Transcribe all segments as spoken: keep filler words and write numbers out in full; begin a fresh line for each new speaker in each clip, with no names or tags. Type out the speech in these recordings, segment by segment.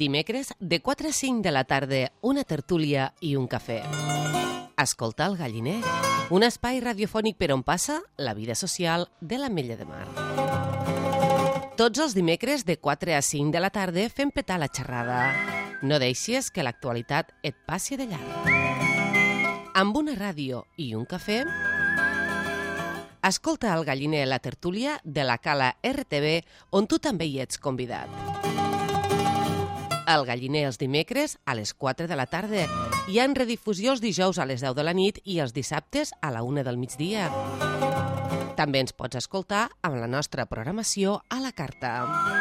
Dimecres, de quatre a cinc de la tarda, una tertúlia i un cafè. Escolta el Galliner, un espai radiofònic per on passa la vida social de l'Ametlla de Mar. Tots els dimecres, de quatre a cinc de la tarda, fem petar la xerrada. No deixis que l'actualitat et passi de llarg. Amb una ràdio i un cafè, escolta el Galliner, la tertúlia de la Cala R T V, on tu també hi ets convidat. El Galliner els dimecres a les quatre de la tarda. Hi ha en redifusió els dijous a les deu de la nit i els dissabtes a la una del migdia. També ens pots escoltar amb la nostra programació a la carta.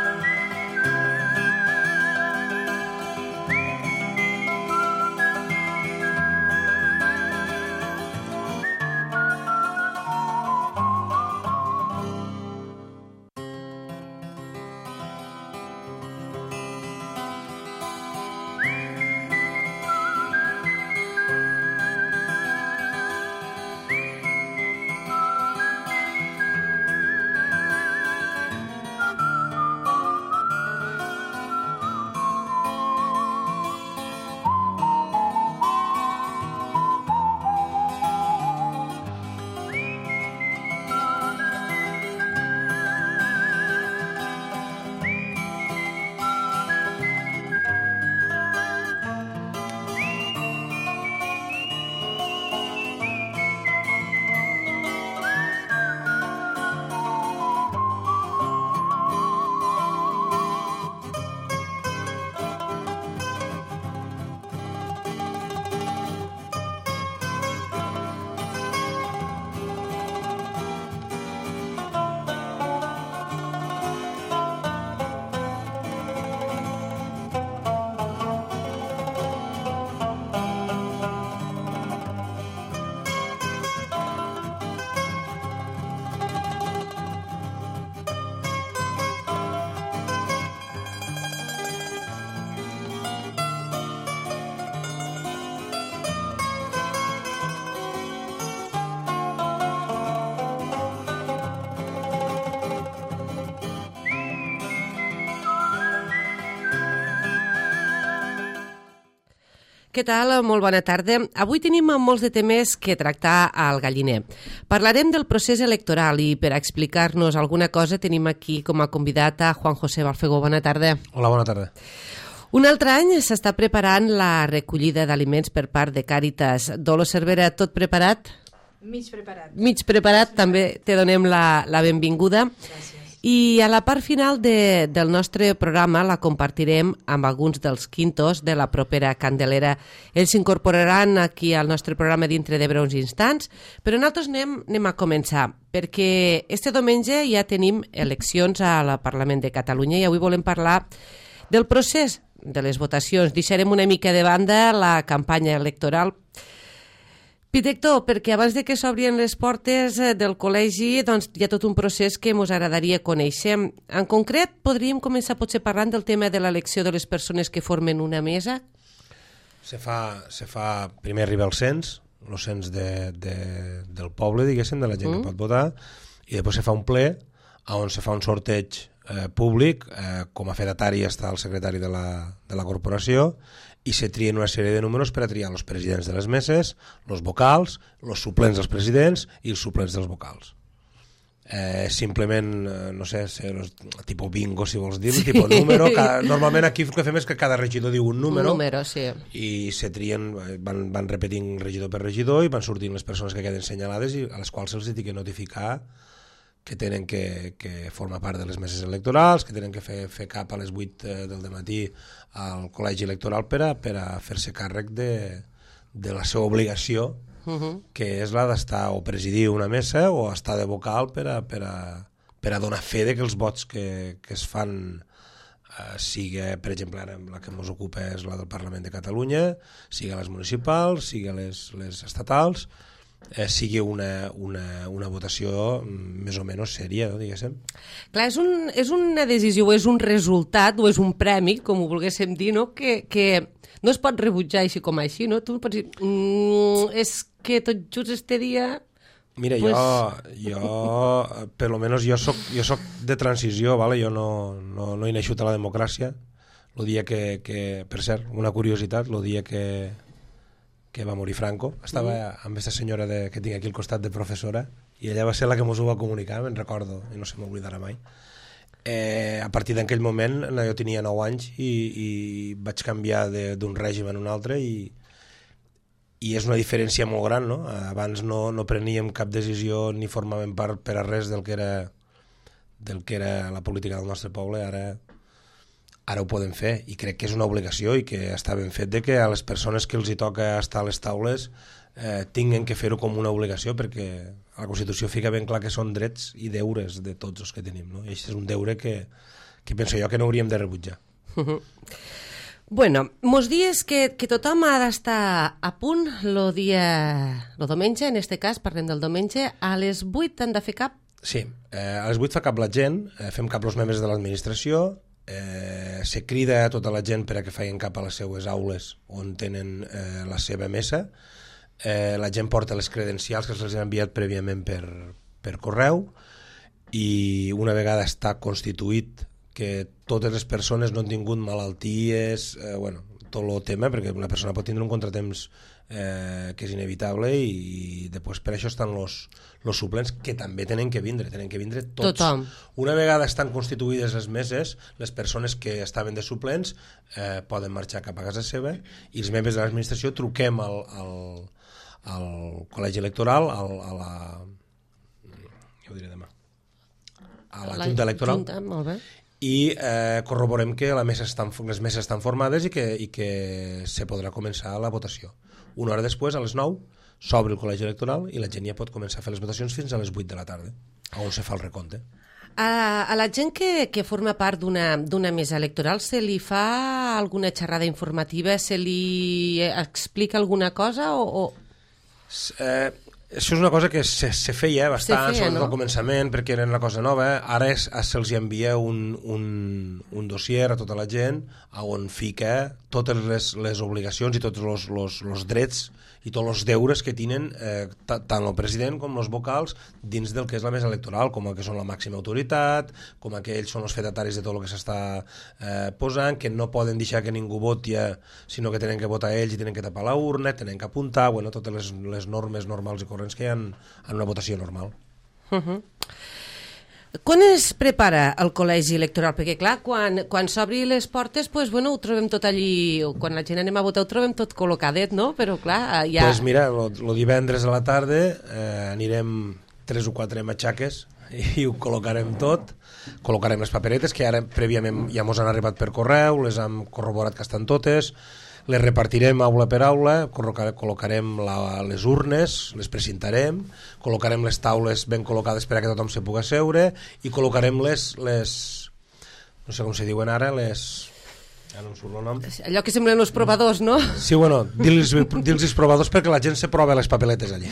Què tal? Molt bona tarda. Avui tenim molts de temes que tractar al Galliner. Parlarem del procés electoral i per explicar-nos alguna cosa tenim aquí com a convidat a Juan José Balfegó. Bona tarda.
Hola, bona tarda.
Un altre any s'està preparant la recollida d'aliments per part de Càritas. Dolors Cervera, tot preparat?
Mig preparat.
Mig preparat, també te donem la, la benvinguda.
Gràcies.
I a la part final de, del nostre programa la compartirem amb alguns dels quintos de la propera Candelera. Ells s'incorporaran aquí al nostre programa dintre de breus instants, però nosaltres anem, anem a començar, perquè este diumenge ja tenim eleccions al Parlament de Catalunya i avui volem parlar del procés de les votacions. Deixarem una mica de banda la campanya electoral. Pitector, perquè abans de que s'obrien les portes del col·legi doncs, hi ha tot un procés que ens agradaria conèixer. En concret, podríem començar potser parlant del tema de l'elecció de les persones que formen una mesa?
Se fa, se fa primer arriba el cens, el cens de, de, del poble, diguéssim, de la gent mm. que pot votar, i després se fa un ple on se fa un sorteig eh, públic, eh, com a fedatari està el secretari de la, de la corporació, i se trien una sèrie de números per a triar els presidents de les meses, els vocals, els suplents dels presidents i els suplents dels vocals. Eh, simplement, no sé, tipus bingo, si vols dir, sí. tipus número. Cada, normalment aquí el que fem és que cada regidor diu un número,
un número sí.
i se trien, van, van repetint regidor per regidor i van sortint les persones que queden senyalades i a les quals se'ls ha de notificar que tenen que, que formar part de les meses electorals, que tenen que fer, fer cap a les vuit del dematí al col·legi electoral per a, per a fer-se càrrec de, de la seva obligació, uh-huh. que és la d'estar o presidir una mesa o estar de vocal per a, per a, per a donar fe de que els vots que, que es fan, eh, sigui, per exemple, ara la que ens ocupa és la del Parlament de Catalunya, sigui les municipals, sigui les, les estatals, eh, sigui una, una, una votació més o menys sèria, no, diguéssim.
Clar, és, un, és una decisió, o és un resultat, o és un premi, com ho volguéssim dir, no? que, que no es pot rebutjar així com així, no? Tu pots dir, mm, és que tot just este dia...
Mira, pues... jo, jo, per lo menos jo soc, jo soc de transició, vale? Jo no, no, no he naixut a la democràcia, el dia que, que, per cert, una curiositat, el dia que, que va morir Franco, estava mm. amb aquesta senyora de, que tinc aquí al costat de professora, i ella va ser la que mos ho va comunicar, me'n recordo, i no se m'oblidarà mai. Eh, a partir d'aquell moment, jo tenia nou anys i, i vaig canviar d'un règim en un altre, i, i és una diferència molt gran, no? Abans no, no preníem cap decisió ni formàvem part per a res del que era, del que era la política del nostre poble, ara... ara ho podem fer, i crec que és una obligació i que està ben fet de que a les persones que els hi toca estar a les taules eh, tinguen que fer-ho com una obligació, perquè a la Constitució fica ben clar que són drets i deures de tots els que tenim, no? I això és un deure que, que penso jo que no hauríem de rebutjar.
Bueno, mos dies que, que tothom ha d'estar a punt el dia, el diumenge, en este cas parlem del diumenge, a les vuit han de fer cap?
Sí, eh, a les vuit fa cap la gent, eh, fem cap els membres de l'administració, Eh, se crida a tota la gent per a que facin cap a les seues aules on tenen eh, la seva mesa. Eh, la gent porta les credencials que se'ls han enviat prèviament per, per correu, i una vegada està constituït que totes les persones no han tingut malalties, eh, bueno, tot el tema, perquè una persona pot tindre un contratemps eh, que és inevitable, i, i després per això estan los, los suplents, que també tenen que vindre, tenen que vindre tots.
Tothom.
Una vegada estan constituïdes les meses, les persones que estaven de suplents eh, poden marxar cap a casa seva, i els membres de l'administració truquem al, al, al col·legi electoral, al, a la... ja ho diré demà. A la, la Junta Electoral.
Junta, molt bé.
I eh, corroborem que la mesa estan, les meses estan formades i que, i que se podrà començar la votació. Una hora després, a les nou, s'obre el col·legi electoral i la gent ja pot començar a fer les votacions fins a les vuit de la tarda, on se fa el recompte.
A, a la gent que, que forma part d'una mesa electoral se li fa alguna xerrada informativa, se li explica alguna cosa o...? o...
Eh, això és una cosa que se, se feia bastant, se feia, sobretot no? Al començament, perquè era una cosa nova. Ara és, se'ls envia un, un, un dossier a tota la gent on fica totes les, les obligacions i tots els, els, els drets i tots els deures que tenen eh, tant el president com els vocals dins del que és la mesa electoral, com que són la màxima autoritat, com que ells són els fedataris de tot el que s'està eh, posant, que no poden deixar que ningú voti, sinó que tenen que votar ells i tenen que tapar la urna, tenen que apuntar, bueno, totes les, les normes normals i corrents que hi ha en, en una votació normal.
Uh -huh. Quan es prepara el col·legi electoral? Perquè, clar, quan, quan s'obri les portes, pues, bueno, ho trobem tot allí, quan la gent anem a votar ho trobem tot col·locadet, no? Però, clar, ja...
Pues mira, el divendres a la tarda eh, anirem tres o quatre matxaques i ho col·locarem tot, col·locarem les paperetes, que ara prèviament ja mos han arribat per correu, les hem corroborat que estan totes, les repartirem aula per aula, col·locarem la, les urnes, les precintarem, col·locarem les taules ben col·locades per a que tothom se pugui seure, i col·locarem les, les no sé com se diuen ara, les... ja no em surt el nom.
Allò que semblen els provadors, no?
Sí, bueno, dir-los dir provadors perquè la gent se prova les papeletes allí.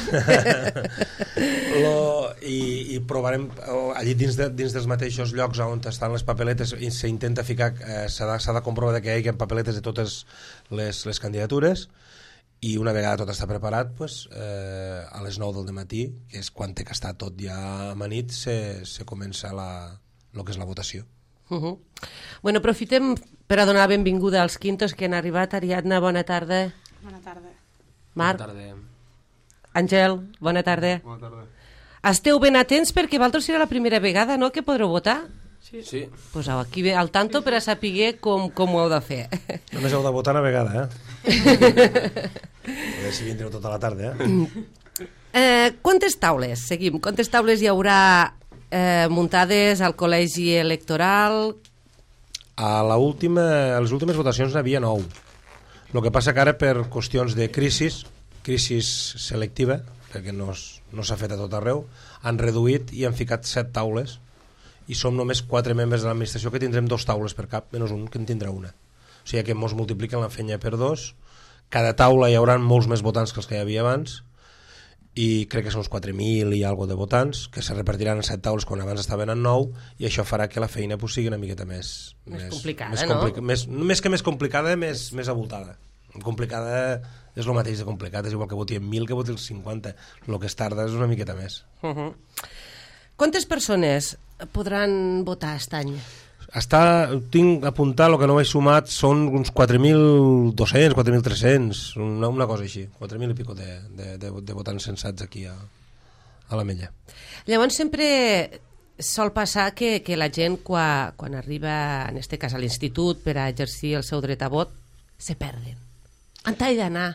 Lo, i, I provarem allí dins, de, dins dels mateixos llocs on estan les papeletes, i s'intenta ficar, eh, s'ha de, de comprovar que hi hagi papeletes de totes les, les candidatures, i una vegada tot està preparat, pues, eh, a les nou del matí, que és quan té que estar tot ja amanit, se, se comença la, el que és la votació.
Uh -huh. Bueno, aprofitem per a donar la benvinguda als quintos que han arribat. Ariadna, bona tarda.
Bona tarda.
Marc.
Bona tarda.
Àngel, bona tarda.
Bona tarda.
Esteu ben atents perquè vosaltres serà la primera vegada, no?, que podreu votar?
Sí. Sí.
Poseu aquí al tanto per a saber com, com ho heu de fer.
Només heu de votar una vegada, eh? A veure si vindreu tota la tarda, eh?
eh quantes taules, seguim, quantes taules hi haurà eh, muntades al col·legi electoral?
A, la última, a les últimes votacions n'hi havia nou. El que passa que ara, per qüestions de crisis, crisis selectiva, perquè no, no s'ha fet a tot arreu, han reduït i han ficat set taules, i som només quatre membres de l'administració que tindrem dos taules per cap, menys un que en tindrà una. O sigui que ens multipliquen la feina per dos. Cada taula hi haurà molts més votants que els que hi havia abans, i crec que són uns quatre mil i alguna de votants, que se repartiran en set taules quan abans estaven en nou, i això farà que la feina pues, sigui una miqueta més...
Més, més complicada,
més
complica,
no? Més, més que més complicada, més, més avoltada. Complicada és el mateix de complicat, és igual que voti en mil que voti el cinquanta. El que es tarda és una miqueta més.
Uh -huh. Quantes persones podran votar aquest any?
Està, tinc apuntat, el que no m'he sumat són uns quatre mil dos-cents, quatre mil tres-cents, una, una cosa així, quatre mil i pico de, de, de, de votants censats aquí a, a l'Ametlla.
Llavors sempre sol passar que, que la gent quan, quan arriba, en este cas a l'institut, per a exercir el seu dret a vot, se perden. On he d'anar?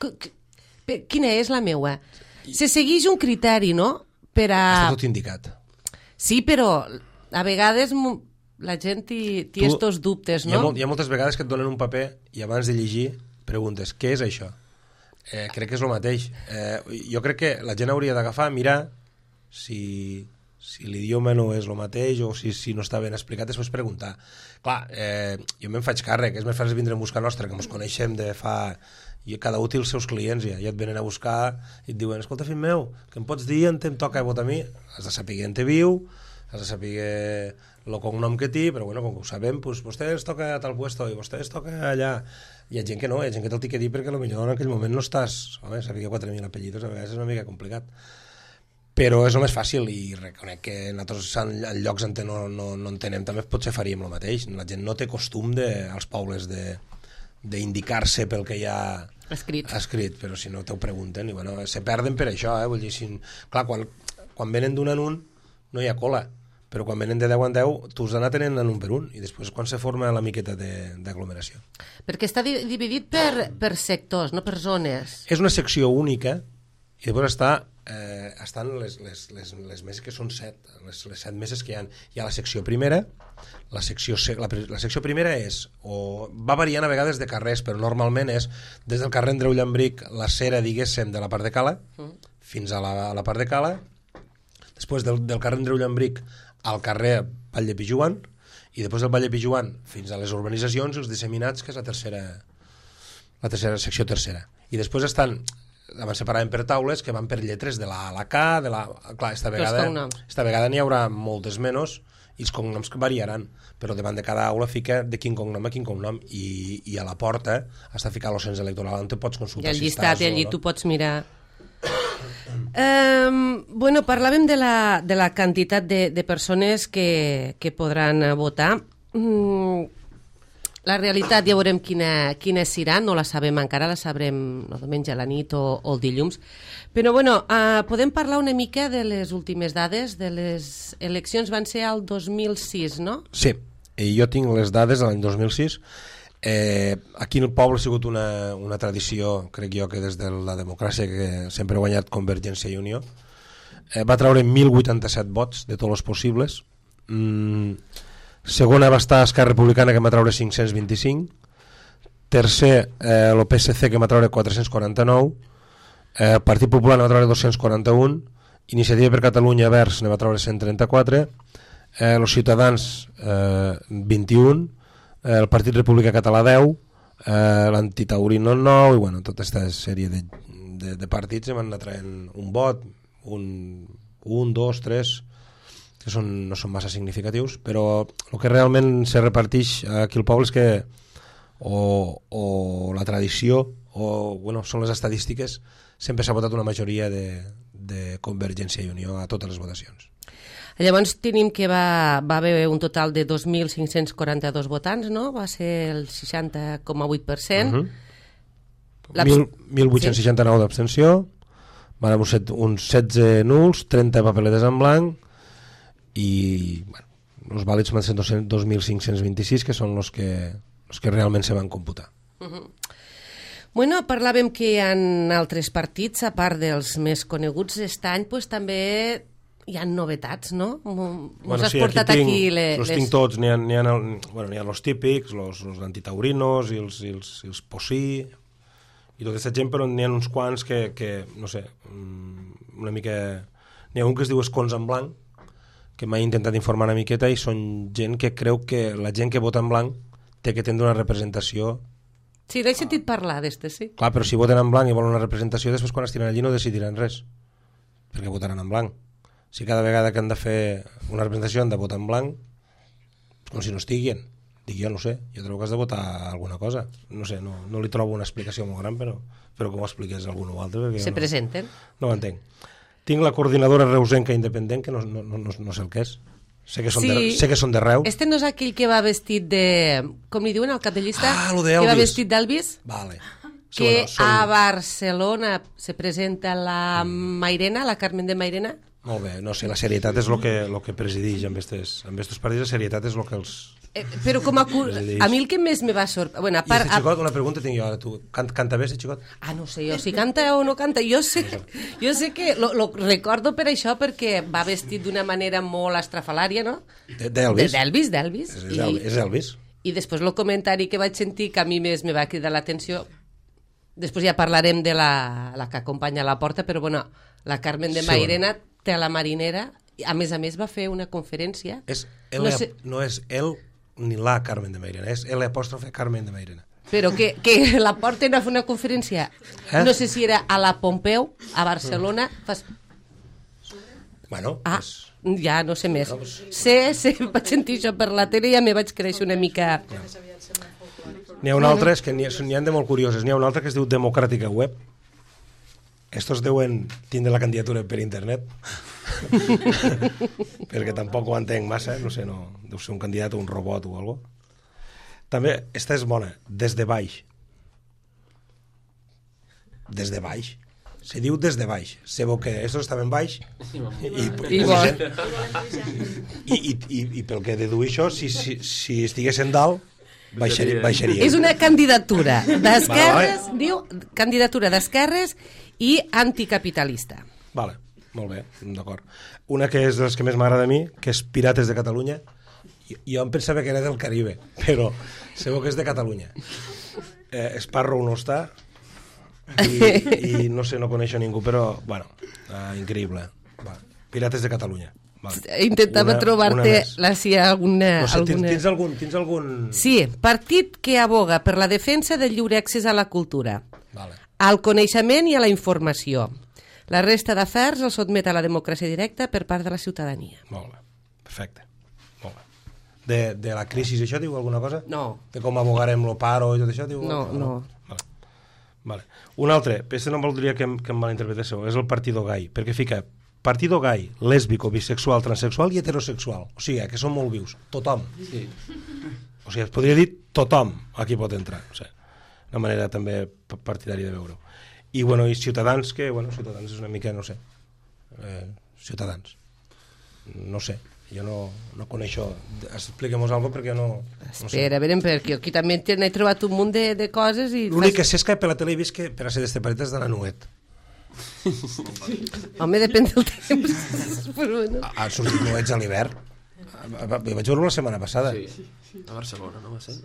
Quina és la meua? Se segueix un criteri, no? Per a...
Està tot indicat.
Sí, però a vegades la gent té estos dubtes, no?
Hi ha, molt, hi ha moltes vegades que et donen un paper i abans de llegir preguntes, què és això? Eh, crec que és el mateix. Eh, jo crec que la gent hauria d'agafar, mirar si, si l'idioma no és el mateix o si, si no està ben explicat, després preguntar. Clar, eh, jo me'n faig càrrec, és més fàcil vindre a buscar nostra, que ens coneixem de fa... I cada un té els seus clients ja, ja et venen a buscar i et diuen, escolta, fill meu, que em pots dir on em toca votar a mi? Has de saber on te viu, has de saber el cognom que té, però bueno, com que ho sabem, doncs vostè es toca a tal puesto i vostè es toca allà. Hi ha gent que no, hi ha gent que te'l té que dir perquè potser en aquell moment no estàs... Home, saber que quatre mil apellidos a vegades és una mica complicat. Però és el més fàcil i reconec que nosaltres en, en llocs on no, no, no entenem també potser faríem el mateix. La gent no té costum de, als pobles de d'indicar-se pel que hi ha
escrit,
escrit però si no t'ho pregunten i bueno, se perden per això, eh? Vull dir, si, clar, quan, quan venen d'un en un no hi ha cola, però quan venen de deu en deu tu has d'anar tenint en un per un i després quan se forma la miqueta d'aglomeració.
Perquè està di dividit per, per sectors, no per zones.
És una secció única i després està, eh, estan les, les, les, les meses que són set, les, les set meses que hi ha. Hi ha la secció primera, la secció, la, la secció primera és, o va variant a vegades de carrers, però normalment és des del carrer Andreu Llambric, la cera, diguéssim, de la part de Cala, mm. fins a la, a la part de Cala, després del, del carrer Andreu Llambric al carrer Vall de Pijuan, i després del Vall de Pijuan fins a les urbanitzacions, els disseminats, que és la tercera, la tercera secció tercera. I després estan... abans separaven per taules que van per lletres de la A a la K, de la... Clar, esta vegada, esta vegada n'hi haurà moltes menys i els cognoms variaran, però davant de cada aula fica de quin cognom a quin cognom i, i a la porta està ficat el cens electoral on te pots consultar.
I el llistat, i allí no? Tu pots mirar... Um, bueno, parlàvem de la, de la quantitat de, de persones que, que podran votar. Mm, La realitat ja veurem quina, quina serà, no la sabem encara, la sabrem el diumenge a la nit o, o el dilluns. Però bueno, uh, podem parlar una mica de les últimes dades, de les eleccions van ser al dos mil sis, no?
Sí, i jo tinc les dades de l'any dos mil sis. Eh, aquí en el poble ha sigut una, una tradició, crec jo, que des de la democràcia que sempre ha guanyat Convergència i Unió. Eh, va treure mil vuitanta-set vots de tots els possibles. Mm, segona va estar Esquerra Republicana, que va treure cinc-cents vint-i-cinc, tercer eh, el P S C, que va treure quatre-cents quaranta-nou, eh, el Partit Popular va treure dos-cents quaranta-un, Iniciativa per Catalunya Verds ne va treure cent trenta-quatre, eh, els Ciutadans eh, vint-i-un, eh, el Partit República Català deu, eh, l'Antitaurino nou, i bueno, tota aquesta sèrie de, de, de partits van anar traient un vot, un, un, dos, tres... que són, no són massa significatius, però el que realment se reparteix aquí al poble és que o, o la tradició o bueno, són les estadístiques, sempre s'ha votat una majoria de, de Convergència i Unió a totes les votacions.
Llavors tenim que va, va haver un total de dos mil cinc-cents quaranta-dos votants, no? Va ser el seixanta coma vuit per cent.
Uh -huh. mil vuit-cents seixanta-nou sí. d'abstenció, van haver uns setze nuls, trenta papeletes en blanc, i bueno, els vàlids van ser dos mil cinc-cents vint-i-sis, que són els que, els que realment se van computar.
Uh -huh. Bueno, parlàvem que hi ha altres partits, a part dels més coneguts aquest any, pues, també hi ha novetats, no? Ens
bueno,
has
sí,
portat
aquí, tinc,
aquí les...
els tinc tots, n'hi ha, ha, ha, bueno, ha els típics, els, els antitaurinos i els, i els, i els Pocí i tota aquesta gent, però n'hi ha uns quants que, que no sé, una mica... N'hi ha un que es diu Escons en blanc, que m'ha intentat informar una miqueta, i són gent que creu que la gent que vota en blanc té que tindre una representació.
Sí, l'he sentit parlar d'este, sí.
Clar, però si voten en blanc i volen una representació, després quan estiran allí no decidiran res, perquè votaran en blanc. Si cada vegada que han de fer una representació han de votar en blanc, com si no estiguin. Dic, jo no sé, jo trobo que has de votar alguna cosa. No sé, no, no li trobo una explicació molt gran, però, però com ho expliques a algú o altre?
Se
no,
presenten?
No ho entenc. Tinc la coordinadora reusenca independent, que no, no, no, no sé el que és. Sé que són,
Sí.
de, sé que són de Reus.
Este no és aquell que va vestit de... Com li diuen, el cap de llista?
Ah, lo
Que va
d'Elvis.
vestit d'Elvis?
Vale. Sí,
Que
bueno, són...
a Barcelona se presenta la Mairena, la Carmen de Mairena.
Molt bé, no sé, la serietat és el que, lo que presideix amb estos, amb estos partits, la serietat és el que els...
Eh, però com a... Cur... A mi el que més me va sorprendre... Bueno, a
I
part,
este xicot, una pregunta tinc jo ara, tu can, canta bé este xicot?
Ah, no sé jo si canta o no canta. Jo sé, jo sé que lo, lo recordo per això perquè va vestit d'una manera molt estrafalària, no?
De- D'Elvis?
D'Elvis, d'Elvis.
És Elvis, és Elvis.
I després el comentari que vaig sentir que a mi més me va cridar l'atenció, després ja parlarem de la, la que acompanya la porta, però bueno, la Carmen de
Sí,
Mairena té a la marinera, i a més a més va fer una conferència.
És L,
No
no,
sé-
no és el ni la Carmen de Mairena, és L apòstrofe Carmen de Mairena.
Però que, que la porten a fer una conferència,
Eh?
no sé si era a la Pompeu, a Barcelona, fas...
Bueno,
Ah,
és...
ja no sé més. Sé, sé, vaig sentir això per la tele i ja me vaig créixer una mica...
N'hi ha una altra, és que n'hi ha, n'hi ha de molt curioses, n'hi ha una altra que es diu Democràtica Web. Estos deuen tindre la candidatura per internet. Perquè tampoc ho entenc massa, no sé, no, deu ser un candidat o un robot o algo. També, esta és bona, des de baix. Des de baix. Se diu des de baix. Sebo que estos estaven baix i, i,
I vol.
i, i, i, i pel que deduïixo, si, si, si estiguessin dalt, baixaria. baixaria.
És una candidatura d'esquerres,
Vale,
diu, candidatura d'esquerres i anticapitalista.
Vale, molt bé, d'acord. Una que és de les que més m'agrada a mi, que és Pirates de Catalunya. Jo, jo em pensava que era del Caribe, però sabeu que és de Catalunya. Eh, Sparrow no està, i, i no sé, no coneixo ningú, però, bueno, eh, increïble. Va. Pirates de Catalunya. Vale.
Intentava
Una- una
trobar-te
més.
la, si hi ha alguna...
No sé, tens,
alguna...
tens algun... Tens algun...
Sí, partit que aboga per la defensa del lliure accés a la cultura,
Vale.
al coneixement i a la informació. La resta d'afers el sotmet a la democràcia directa per part de la ciutadania.
Molt bé, perfecte. Molt bé. De, de la crisi, això diu alguna cosa?
No.
De com abogarem lo paro i tot això? Diu
No,
alguna
no.
cosa? Vale. Vale. Un altre, aquest no voldria que, em- que em malinterpretéssiu, és el Partido Gai, perquè fica Partido Gai, lèsbico, bisexual, transexual i heterosexual. O sigui, que són molt vius. Tothom.
Sí.
O sigui, es podria dir tothom aquí pot entrar. O sigui, una manera també p- partidària de veure-ho. I, bueno, i Ciutadans, que, bueno, Ciutadans és una mica, no sé, eh, Ciutadans. No sé, jo no, no coneixo. Expliquem-nos alguna cosa perquè no... no sé.
Espera, verem, perquè aquí també n'he trobat un munt de, de coses i...
L'únic que sé és que per la tele he vist que per a ser d'este paret és de la Nuet.
Home, depèn del temps. Però bueno.
Han sortit Nuets a l'hivern. Jo vaig veure la setmana passada.
Sí. A Barcelona, no va ser?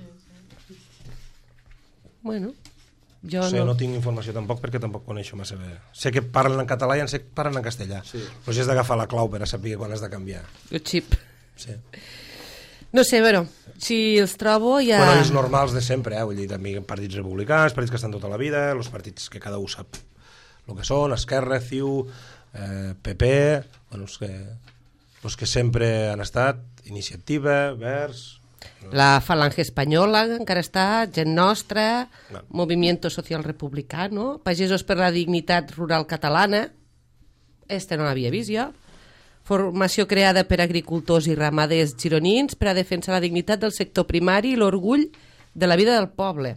Bueno, jo
No sé,
no...
no tinc informació tampoc perquè tampoc coneixo massa bé. Sé que parlen en català i en sé que parlen en castellà.
Sí.
Però si has d'agafar la clau per a saber quan has de canviar.
El xip.
Sí.
No sé, però, si els trobo ja...
Bueno, els normals de sempre, eh? Vull dir, també partits republicans, partits que estan tota la vida, els partits que cada un sap el que són, Esquerra, C I U, eh, P P, bueno, els que, els que sempre han estat, Iniciativa, Verds...
La Falange Espanyola encara està, Gent Nostra,
No.
Movimiento Social Republicano, Pagesos per la Dignitat Rural Catalana, este no l'havia vist jo, formació creada per agricultors i ramaders gironins per a defensar la dignitat del sector primari i l'orgull de la vida del poble.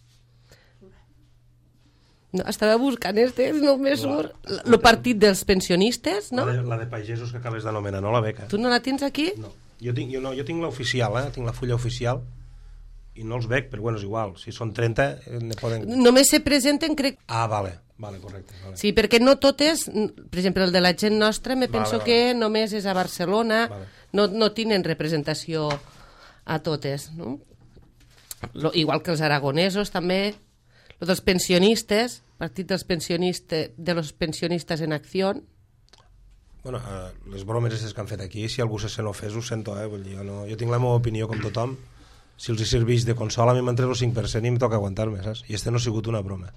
No, estava buscant este, no me surt. El partit dels pensionistes, no?
La de, la de Pagesos que acabes d'anomenar, no la beca.
Tu no la tens aquí?
No. Jo tinc, jo no, jo tinc l'oficial, eh? Tinc la fulla oficial i no els veig, però bueno, és igual. Si són trenta, eh, ne poden...
Només se presenten, crec...
Ah, vale, vale, correcte. Vale.
Sí, perquè no totes, per exemple, el de la Gent Nostra, me
Vale,
penso
vale.
que només és a Barcelona,
Vale.
no, no tenen representació a totes, no? Lo, igual que els aragonesos, també, lo dels pensionistes, partit dels pensionistes, de los pensionistes en acció.
Bueno, eh, les bromes aquestes que han fet aquí, si algú se sent ofès, ho sento, eh? Vull dir, jo, no, jo tinc la meva opinió com tothom. Si els hi serveix de consola, a mi m'han tret el cinc per cent i em toca aguantar-me, saps? I este no ha sigut una broma.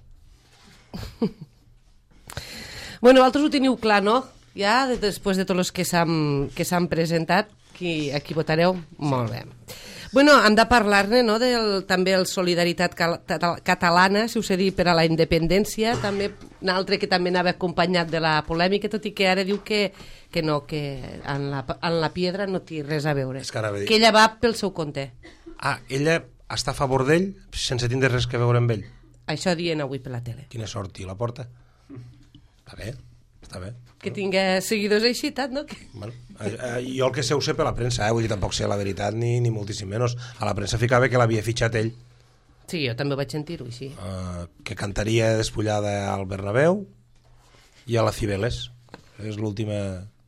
Bueno, vosaltres ho teniu clar, no? Ja, de- després de tots els que s'han que s'han presentat, qui, a qui votareu? Molt bé. Bueno, hem de parlar-ne, no?, del, també el Solidaritat Catalana, si us he dit, per a la independència, també un altre que també anava acompanyat de la polèmica, tot i que ara diu que, que no, que en la, en la piedra no té res a veure,
És que ara ve dir-
que ella va pel seu compte.
Ah, ella està a favor d'ell sense tindre res que veure amb ell.
Això dient avui per la tele.
Quina sort i la porta. Està bé, està bé.
Que tinga seguidors així, tant, no? Que...
Bueno, eh, eh, jo el que sé ho sé per la premsa, eh? Vull dir, tampoc sé la veritat ni, ni moltíssim menys. A la premsa ficava que l'havia fitxat ell,
Sí, jo també vaig sentir-ho així.
eh, que cantaria despullada al Bernabéu i a la Cibeles. És l'última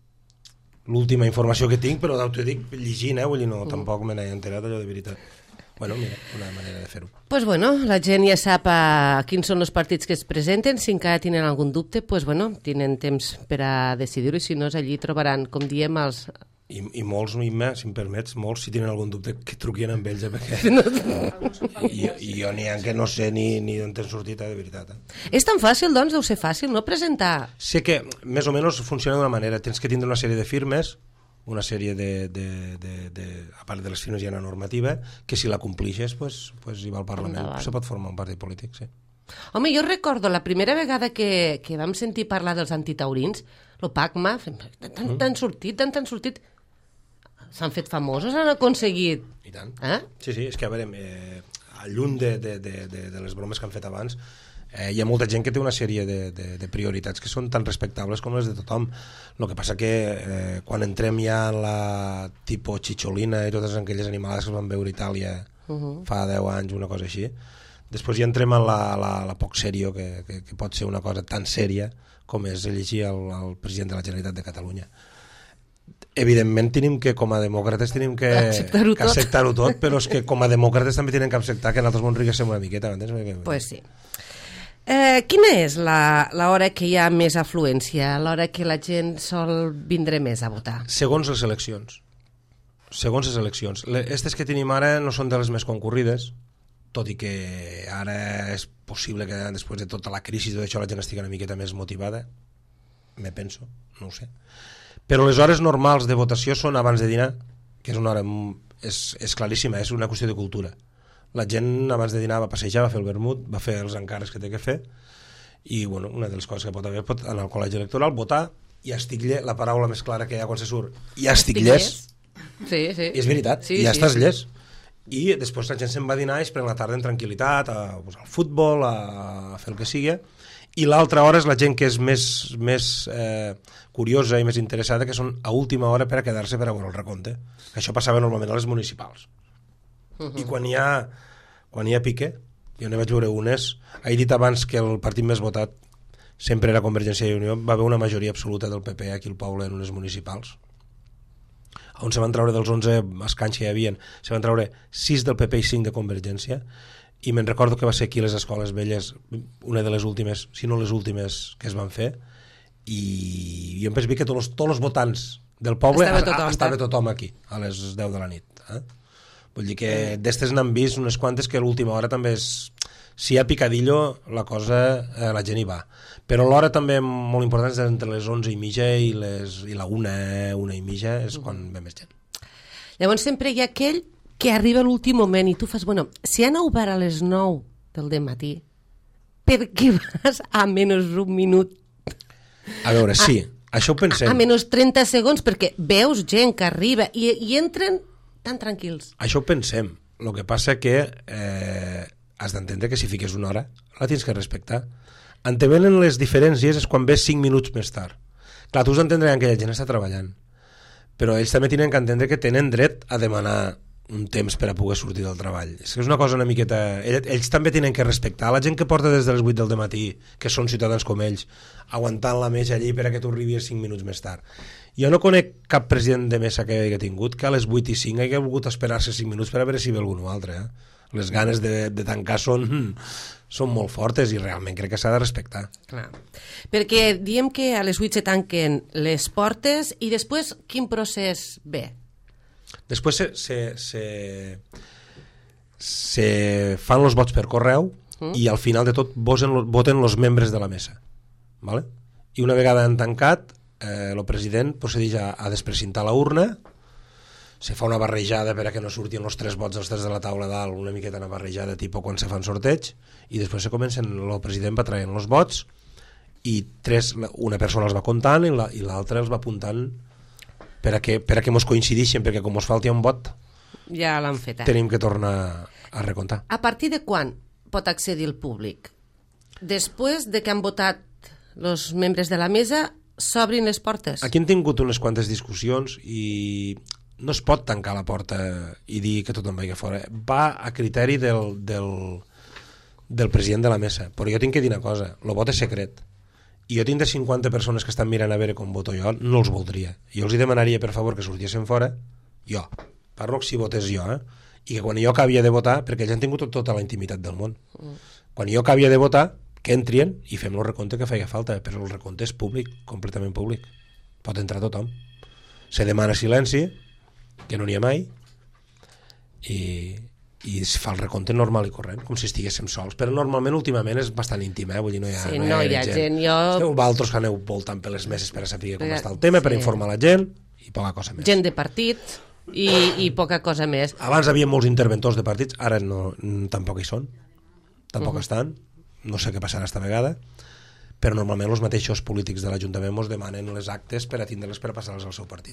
l'última informació que tinc, però t'ho dic llegint, eh? Vull dir, no, mm. tampoc me n'he enterat allò de veritat. Bueno, mira, una manera de fer-ho.
Pues bueno, la gent ja sap a quins són els partits que es presenten, si encara tenen algun dubte, pues bueno, tenen temps per a decidir-ho, i si no, allí trobaran, com diem, els...
I, i molts, Imma, si em permets, molts, si tenen algun dubte, que truquin amb ells, eh? Perquè I, i jo n'hi ha que no sé ni, ni d'on t'han sortit, eh? De veritat. Eh?
És tan fàcil, doncs, deu ser fàcil, no?, presentar...
Sé que més o menys funciona d'una manera, tens que tindre una sèrie de firmes, una sèrie de, de, de, de a part de les firmes hi ha una normativa que si la complixes pues, pues hi va al Parlament. Endavant. Se pot formar un partit polític, sí.
Home, jo recordo la primera vegada que, que vam sentir parlar dels antitaurins, el Pacma, tant t'han sortit, tant t'han sortit, s'han fet famosos, han aconseguit...
I tant.
Eh?
Sí, sí, és que a veure, eh, lluny de, de, de, de, de les bromes que han fet abans, eh, hi ha molta gent que té una sèrie de, de, de prioritats que són tan respectables com les de tothom. El que passa que eh, quan entrem ja en la tipus xicholina i totes aquelles animalades que es van veure a Itàlia uh -huh. fa deu anys, una cosa així, després ja entrem en la, la, la poc sèrio, que, que, que pot ser una cosa tan sèria com és elegir el, el president de la Generalitat de Catalunya. Evidentment tenim que, com a demòcrates, tenim que
acceptar-ho tot.
acceptar tot, però és que com a demòcrates també tenen que acceptar que nosaltres mos enriqueixem una miqueta, m'entens? Perquè...
Pues sí. Eh, quina és l'hora que hi ha més afluència, l'hora que la gent sol vindre més a votar?
Segons les eleccions. Segons les eleccions. Aquestes que tenim ara no són de les més concurrides, tot i que ara és possible que després de tota la crisi i tot això la gent estigui una miqueta més motivada, me penso, no ho sé. Però les hores normals de votació són abans de dinar, que és una hora, és, és claríssima, és una qüestió de cultura. La gent abans de dinar va passejar, va fer el vermut, va fer els encàrrecs que té que fer, i bueno, una de les coses que pot haver pot anar al col·legi electoral, votar, i estic llest, la paraula més clara que hi ha quan se surt, i estic, estic llest.
Sí, sí.
És veritat,
sí,
i ja
sí,
estàs
sí.
llest. I després la gent se'n va a dinar i es pren la tarda en tranquil·litat, a, pues, al futbol, a, a fer el que sigui, i l'altra hora és la gent que és més, més eh, curiosa i més interessada, que són a última hora per a quedar-se per a veure el recompte. Això passava normalment a les municipals. Uh-huh. I quan hi ha quan hi ha pique, jo ne vaig veure unes, he dit abans que el partit més votat sempre era Convergència i Unió, va haver una majoria absoluta del P P aquí al poble en unes municipals, on se van treure dels onze escans que hi havia, se van treure sis del P P i cinc de Convergència, i me'n recordo que va ser aquí a les Escoles Velles una de les últimes, si no les últimes que es van fer, i jo em vaig dir que tots els, tots els votants del poble estava tothom, a, estava tothom aquí a les deu de la nit, eh? Vull dir que d'estes n'han vist unes quantes que a l'última hora també és, si hi ha picadillo la cosa, eh, la gent hi va, però l'hora també molt important és entre les onze i mitja i, les, i la una, una i mitja és quan ve més gent.
Llavors sempre hi ha aquell que arriba a l'últim moment i tu fas, bueno, si han obert a les nou del dematí, per què vas a menys un minut?
A veure, sí, a, això ho pensem.
A, a menys trenta segons, perquè veus gent que arriba i, i entren tan tranquils.
Això ho pensem. El que passa que eh, has d'entendre que si fiques una hora la tens que respectar. On te venen les diferències és quan ves cinc minuts més tard. Clar, tu has d'entendre que la gent està treballant, però ells també tenen que entendre que tenen dret a demanar un temps per a poder sortir del treball. És que és una cosa una miqueta... Ells, ells també tenen que respectar la gent que porta des de les vuit del dematí, que són ciutadans com ells, aguantant la mesa allí per a que tu arribis cinc minuts més tard. Jo no conec cap president de mesa que hagi tingut que a les vuit i cinc hagi volgut esperar-se cinc minuts per a veure si ve algun altre. Eh? Les ganes de, de tancar són, són molt fortes i realment crec que s'ha de respectar.
Clar. Perquè diem que a les vuit se tanquen les portes i després quin procés ve?
Després se, se, se, se fan els vots per correu mm. i al final de tot voten, voten els membres de la mesa. ¿Vale? I una vegada han tancat, eh, el president procedeix a, a desprecintar la urna, se fa una barrejada per a que no surtin els tres vots dels tres de la taula dalt, una miqueta una barrejada tipus quan se fan sorteig, i després se comencen, el president va traient els vots i tres, una persona els va comptant i l'altra els va apuntant per a que, per a que mos coincidixen, perquè com mos falti un vot
ja l'han fet, eh?
Tenim que tornar a recomptar.
A partir de quan pot accedir el públic? Després de que han votat els membres de la mesa, s'obrin les portes?
Aquí hem tingut unes quantes discussions i no es pot tancar la porta i dir que tothom vagi fora. Va a criteri del, del, del president de la mesa. Però jo tinc que dir una cosa, el vot és secret. I jo tinc de cinquanta persones que estan mirant a veure com voto jo, no els voldria. Jo els demanaria, per favor, que sortiessin fora, jo. Parlo si votés jo, eh? I que quan jo acabia de votar, perquè ja han tingut tota la intimitat del món, quan jo acabia de votar, que entrien i fem el recompte que feia falta, però el recompte és públic, completament públic. Pot entrar tothom. Se demana silenci, que no n'hi ha mai, i, i es fa el recompte normal i corrent, com si estiguéssim sols. Però normalment, últimament, és bastant íntim, eh? Vull dir, no hi ha,
sí,
no hi ha,
no hi ha gent. gent. Jo...
Esteu vosaltres que aneu voltant per les meses per a saber com està el tema, sí. Per informar la gent, i poca cosa més.
Gent de partit i, i poca cosa més.
Abans hi havia molts interventors de partits, ara no, tampoc hi són, tampoc uh -huh. estan, no sé què passarà esta vegada, però normalment els mateixos polítics de l'Ajuntament ens demanen les actes per a tindre-les per a passar-les al seu partit.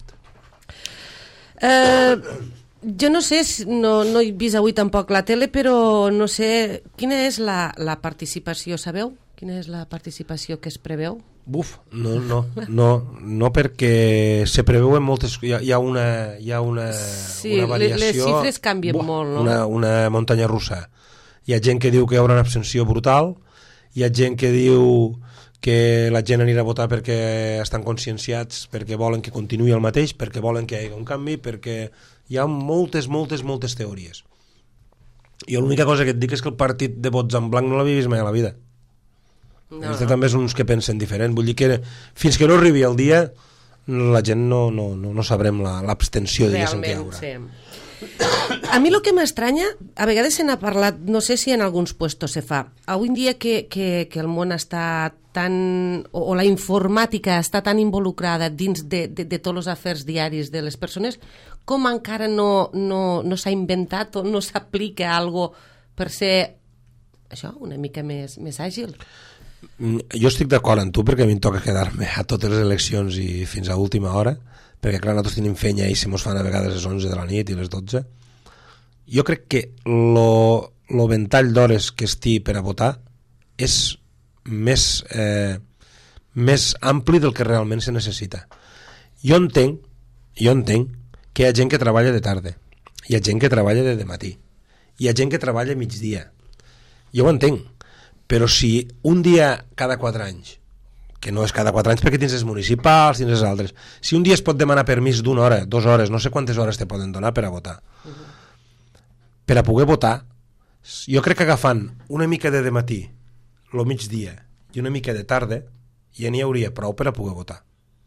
Eh, jo no sé, no, no he vist avui tampoc la tele, però no sé, quina és la, la participació, sabeu? Quina és la participació que es preveu?
Buf, no, no, no, no perquè se preveuen moltes... Hi ha, hi ha una, hi ha una,
sí,
una variació...
Les xifres canvien
Buah,
molt, no?
Una, una muntanya russa. Hi ha gent que diu que hi haurà una abstenció brutal, hi ha gent que diu que la gent anirà a votar perquè estan conscienciats, perquè volen que continuï el mateix, perquè volen que hi hagi un canvi, perquè hi ha moltes, moltes, moltes teories. Jo l'única cosa que et dic és que el partit de vots en blanc no l'havia vist mai a la vida. No, Este no. també és uns que pensen diferent. Vull dir que fins que no arribi el dia la gent no, no, no, no sabrem l'abstenció, diguéssim, que hi haurà.
Sí. A mi el que m'estranya, a vegades se n'ha parlat, no sé si en alguns puestos se fa, avui en dia que, que, que el món està tan, o, o la informàtica està tan involucrada dins de, de, de tots els afers diaris de les persones, com encara no, no, no s'ha inventat o no s'aplica algo per ser això, una mica més, més àgil?
Jo estic d'acord amb tu, perquè a mi em toca quedar-me a totes les eleccions i fins a última hora, perquè clar, nosaltres tenim fenya i se mos fan a vegades les onze de la nit i les dotze. Jo crec que lo, lo ventall d'hores que estigui per a votar és més, eh, més ampli del que realment se necessita. Jo entenc, jo entenc que hi ha gent que treballa de tarda, hi ha gent que treballa de matí, hi ha gent que treballa a migdia. Jo ho entenc, però si un dia cada quatre anys, que no és cada quatre anys perquè tens els municipals, tens els altres, si un dia es pot demanar permís d'una hora, dues hores, no sé quantes hores te poden donar per a votar, uh -huh. per a poder votar, jo crec que agafant una mica de dematí, el migdia i una mica de tarda, ja n'hi hauria prou per a poder votar.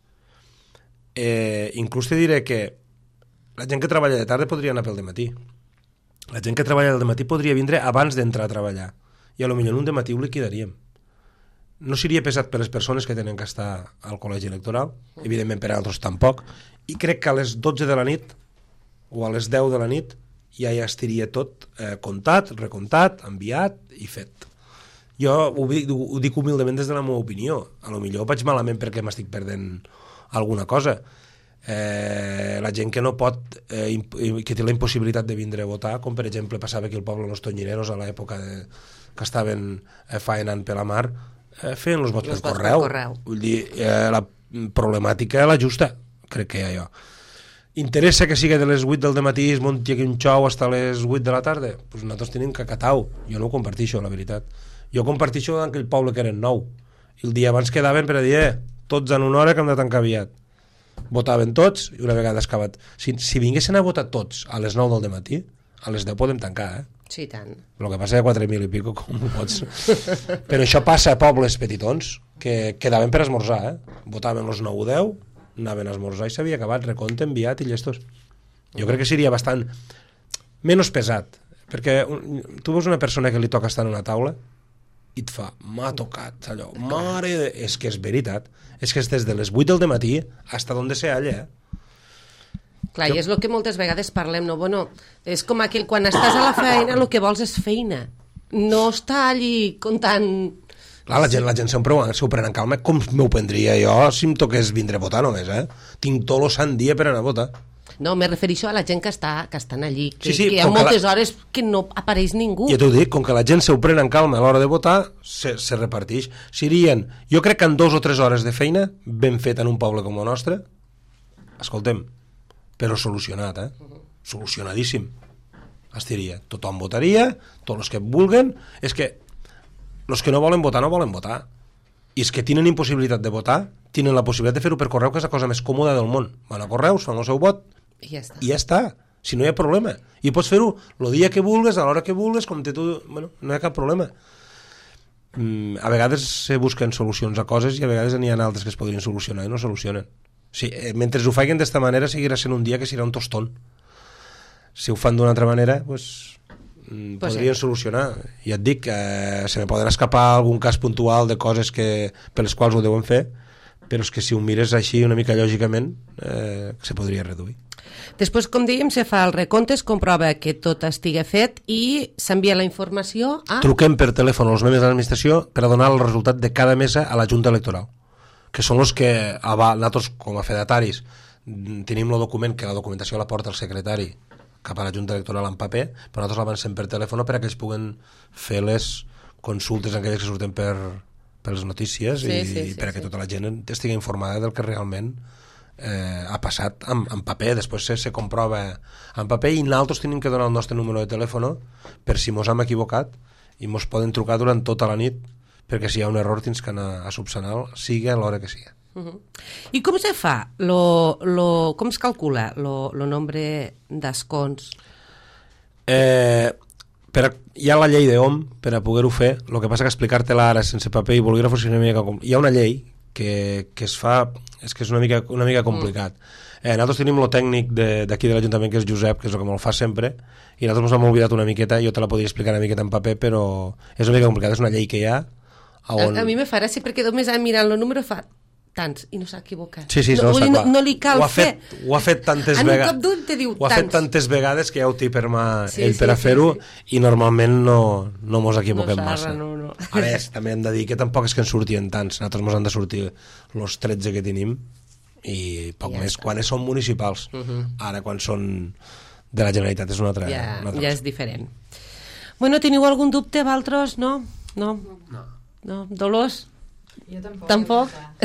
Eh, inclús te diré que la gent que treballa de tarda podria anar pel dematí. La gent que treballa del dematí podria vindre abans d'entrar a treballar i a lo millor en un dematí ho liquidaríem. No seria pesat per les persones que tenen que estar al col·legi electoral, evidentment per a altres tampoc, i crec que a les dotze de la nit o a les deu de la nit ja ja estaria tot eh, comptat, recomptat, enviat i fet. Jo ho dic, ho dic humilment des de la meva opinió. A lo millor vaig malament perquè m'estic perdent alguna cosa. Eh, la gent que no pot, eh, que té la impossibilitat de vindre a votar, com per exemple passava aquí al poble los Toñineros a l'època de, que estaven eh, faenant per la mar, eh, feien els vots per correu. correu. Vull dir, eh, la problemàtica la justa, crec que hi ha jo. Interessa que sigui de les vuit del dematí es munti aquí un xou fins a les vuit de la tarda? Pues nosaltres tenim que acatar-ho. Jo no ho compartixo, la veritat. Jo compartixo en aquell poble que eren nou. I el dia abans quedaven per a dir, eh, tots en una hora que hem de tancar aviat. Votaven tots i una vegada acabat. Si, si vinguessin a votar tots a les nou del dematí, a les deu podem tancar, eh?
Sí, tant.
El que passa de quatre mil i pico, com ho pots... Però això passa a pobles petitons, que quedaven per esmorzar, eh? Votaven els nou o deu, anaven a esmorzar i s'havia acabat, recompte, enviat i llestos. Jo crec que seria bastant menys pesat, perquè un, tu veus una persona que li toca estar en una taula i et fa, m'ha tocat allò, mare de... És que és veritat, és que és des de les vuit del dematí hasta donde se halla, eh?
Clar, i és el que moltes vegades parlem, no? Bueno, és com aquell, quan estàs a la feina, el que vols és feina. No està allí comptant...
Clar, la gent, la gent sempre s'ho pren en calma, com m'ho prendria jo si em toqués vindre a votar només, eh? Tinc tot el sant dia per anar a votar.
No, me refereixo a la gent que, està, que estan allí, que,
sí, sí,
que hi ha moltes
la...
hores que no apareix ningú.
Ja t'ho dic, com que la gent s'ho pren en calma a l'hora de votar, se, se reparteix. Serien, jo crec que en dos o tres hores de feina, ben fet en un poble com el nostre, escoltem, però solucionat, eh? Solucionadíssim. Estiria. Tothom votaria, tots els que vulguen. És que els que no volen votar, no volen votar. I els que tenen impossibilitat de votar, tenen la possibilitat de fer-ho per correu, que és la cosa més còmoda del món. Van a correus, fan el seu vot,
i ja està.
I ja està. Si no hi ha problema. I pots fer-ho el dia que vulgues, a l'hora que vulgues, com te tu... Bueno, no hi ha cap problema. Mm, a vegades se busquen solucions a coses i a vegades n'hi ha altres que es podrien solucionar i no solucionen. Sí, eh, mentre ho facin d'esta manera seguirà sent un dia que serà un tostón. Si ho fan d'una altra manera, pues, mm, pues podrien sí. solucionar. I et dic, eh, se me poden escapar algun cas puntual de coses que, per les quals ho deuen fer, però és que si ho mires així una mica lògicament, eh, se podria reduir.
Després, com dèiem, se fa el recompte, es comprova que tot estigui fet i s'envia la informació a...
Truquem per telèfon als membres de l'administració per a donar el resultat de cada mesa a la Junta Electoral, que són els que nosaltres com a fedataris tenim el document, que la documentació la porta el secretari cap a la Junta Electoral en paper, però nosaltres l'avancem per telèfon per a que ells puguen fer les consultes aquelles que surten per, per les notícies sí, i, sí, sí, i per a que sí. tota la gent estigui informada del que realment eh, ha passat en, en paper. Després se, se comprova en paper i nosaltres tenim que donar el nostre número de telèfon per si mos hem equivocat i mos poden trucar durant tota la nit perquè si hi ha un error tens que anar a subsanar, sigui a l'hora que sigui.
Uh -huh. I com se fa? Lo, lo, com es calcula el nombre d'escons?
Eh, per a, hi ha la llei d'O M per a poder-ho fer, el que passa que explicar-te-la ara sense paper i voler funcionar una mica... Hi ha una llei que, que es fa... és que és una mica, una mica complicat. Mm. Eh, nosaltres tenim el tècnic d'aquí de, de l'Ajuntament, que és Josep, que és el que me'l fa sempre, i nosaltres ens hem oblidat una miqueta, jo te la podria explicar una miqueta en paper, però és una mica complicat, és una llei que hi ha. On...
A, a mi me fa gràcia perquè només mirant el número fa tants i no s'ha equivocat.
Sí, sí,
no,
no,
no, no li cal
ho ha
fer.
Fet, ho ha fet tantes
en
vegades.
En un cop d'un te diu
ho ha
tants.
fet tantes vegades que ja ho té per mà
sí,
ell
sí,
per a fer-ho
sí, sí.
i normalment no, no mos equivoquem
no
massa.
No, no.
A més, també hem de dir que tampoc és que en sortien tants. Nosaltres mos han de sortir els tretze que tenim i poc ja més està. Quan són municipals. Uh -huh. Ara quan són de la Generalitat és una altra,
ja,
una altra
ja és diferent. Bueno, teniu algun dubte, Valtros? No? No?
No.
No? Dolors?
Jo tampoc.
Tampoc?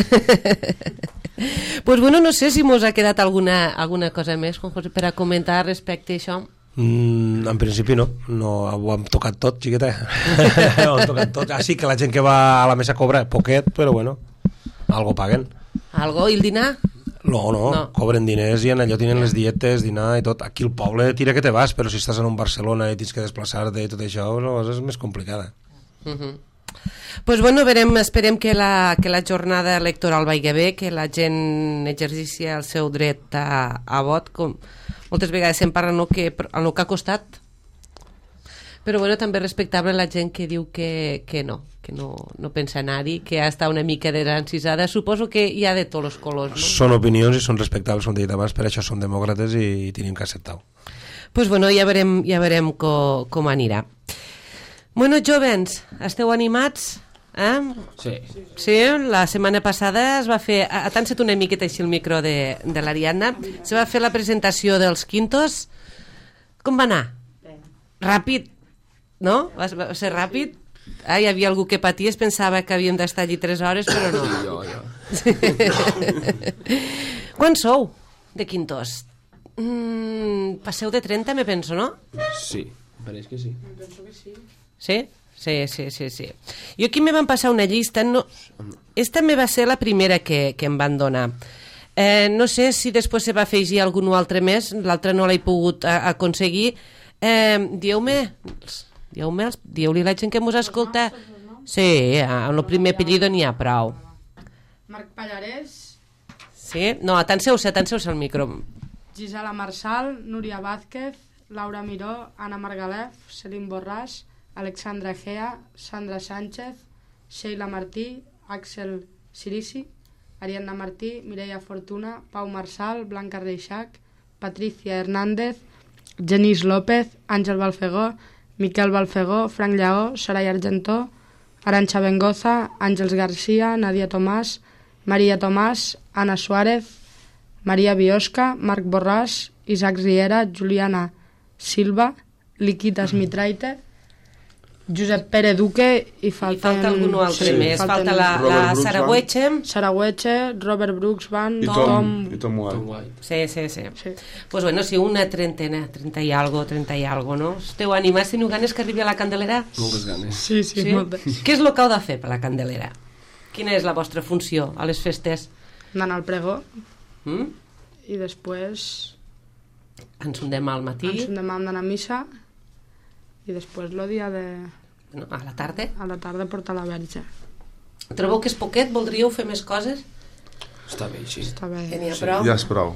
Pues bueno, no sé si mos ha quedat alguna, alguna cosa més, Juan José, per a comentar respecte a això.
Mm, en principi no, no ho hem tocat tot, xiqueta. Ho hem tocat tot. Ah, sí, que la gent que va a la mesa cobra poquet, però bueno, algo paguen.
Algo? I el dinar?
No, no, no, cobren diners i en allò tenen les dietes, dinar i tot. Aquí al poble tira que te vas, però si estàs en un Barcelona i tens que desplaçar-te i tot això, la cosa és més complicada.
Uh -huh. Pues bueno, verem, esperem que la, que la jornada electoral vagi bé, que la gent exercici el seu dret a, a vot, com moltes vegades se'n parla no, que, el no que ha costat, però bueno, també respectable la gent que diu que, que no, que no, no pensa anar-hi, que està una mica desencisada. Suposo que hi ha de tots els colors, no?
Són opinions i són respectables, com he dit abans, per això som demòcrates i, i tenim que acceptar-ho.
Pues bueno, ja verem, ja verem com, com anirà. Bueno, jovens, esteu animats? Eh?
Sí.
Sí, la setmana passada es va fer, atansa't una miqueta així el micro de, de l'Ariadna, se va fer la presentació dels quintos. Com va anar?
Bé.
Ràpid, no? Va, va ser ràpid? Ah, hi havia algú que patia, es pensava que havíem d'estar allí tres hores, però no.
Jo, jo.
Quants sou de quintos? Mm, passeu de trenta, me penso, no?
Sí, pareix que sí.
Em penso que sí.
Sí? Sí, sí, sí, sí. Jo aquí me van passar una llista, no... esta me va ser la primera que, que em van donar. Eh, no sé si després se va afegir algun altre més, l'altre no l'he pogut a, aconseguir. Eh, dieu-me, dieu-me, dieu-li a la gent que mos escolta. Sí, amb el primer apellido n'hi ha prou.
Marc Pallarès.
Sí? No, atanseu-se, atanseu-se al micro.
Gisela Marçal, Núria Vázquez, Laura Miró, Anna Margalef, Celine Borràs, Alexandra Gea, Sandra Sánchez, Sheila Martí, Axel Sirisi, Ariadna Martí, Mireia Fortuna, Pau Marçal, Blanca Reixac, Patricia Hernández, Genís López, Àngel Balfegó, Miquel Balfegó, Frank Lleó, Saray Argentó, Arantxa Bengoza, Àngels Garcia, Nadia Tomàs, Maria Tomàs, Anna Suárez, Maria Biosca, Marc Borràs, Isaac Riera, Juliana Silva, Liquitas Mitraite, Josep Pere Duque i
I
falten...
falta algun altre
sí,
més.
falten
Falta la, la
Robert Brooks
Sarah
Band.
Wetchem.
Sarah Weche, Robert Brooks Band,
I
Tom...
Tom, i Tom
Tom
White.
White.
Sí, sí, sí.
Sí.
Pues bueno, sí, una trentena, trenta i algo, trenta i algo, no? Esteu animats, teniu ganes que arribi a la Candelera?
Moltes ganes.
Sí, sí, sí. moltes.
Què és el que heu de fer per la Candelera? Quina és la vostra funció a les festes?
D'anar al pregó
Mm?
i després
Ens un demà al matí,
ens demà hem d'anar a missa i després el dia de...
no, a la tarda.
a la tarda portar la verge.
Trobeu que és poquet? Voldríeu fer més coses?
Està bé, així.
Està bé.
Que n'hi ha
Sí.
prou?
Ja és prou.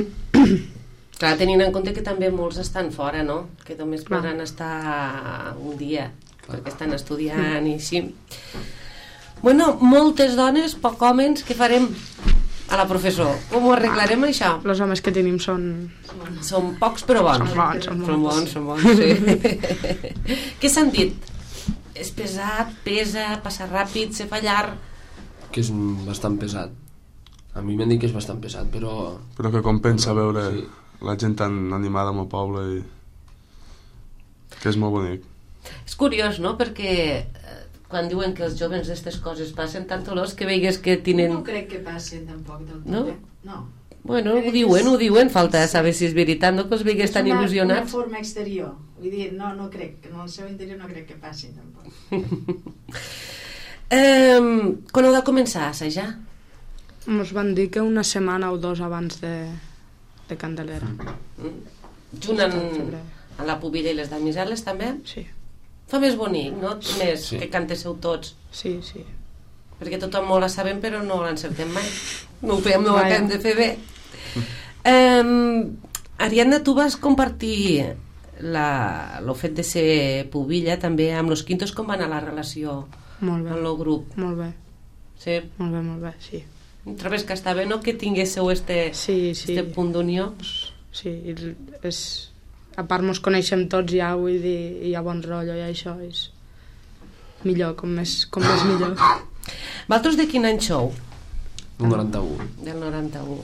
Clar, tenint en compte que també molts estan fora, no? Que només
Clar.
podran estar un dia, perquè estan estudiant i així. Bueno, moltes dones, poc homes, què farem a la professor? Com ho arreglarem, això?
Els homes que tenim són...
Són pocs però bons.
Són bons, són
Són bons, són bons, sí. Què s'han dit? És pesat, pesa, passa ràpid, se fa llarg...
Que és bastant pesat. A mi m'han dit que és bastant pesat, però...
Però que compensa veure
Sí.
la gent tan animada al meu poble i... que és molt bonic.
És curiós, no?, perquè eh, quan diuen que els joves d'aquestes coses passen tant olors que veigues que tenen...
No crec que passin tampoc del tot,
No?
eh? No.
Bueno,
Crec
ho
que
diuen,
és-
ho diuen, falta saber si és veritat, no?, que els veigues tan
és una,
il·lusionats.
una forma exterior. Vull dir, no, no crec, que en el seu interior no crec que passin tampoc.
Eh, quan heu de començar a assajar?
Ens van dir que una setmana o dos abans de, de Candelera.
Junt en,
Febrer.
en la pubilla i les damiseles, també?
Sí,
Fa més bonic, no? Més
Sí.
que cantesseu tots.
sí, sí.
Perquè tothom molt la sabem, però no l'encertem mai. No ho fem, no ho
Vaja.
acabem de fer bé. Um, Ariadna, tu vas compartir la, el fet de ser pubilla també amb los quintos. Com va anar la relació
Molt
amb
bé,
el grup?
molt bé,
Sí?
molt bé, molt bé, sí.
Trobes que està bé, no?, que tinguéssiu este,
Sí, sí,
este punt d'unió?
sí, i és... A part mos coneixem tots ja, vull dir, hi ha bon rotllo i això és millor, com més, com més millor.
Vosaltres de quin any sou?
Un noranta-u.
Del noranta-u.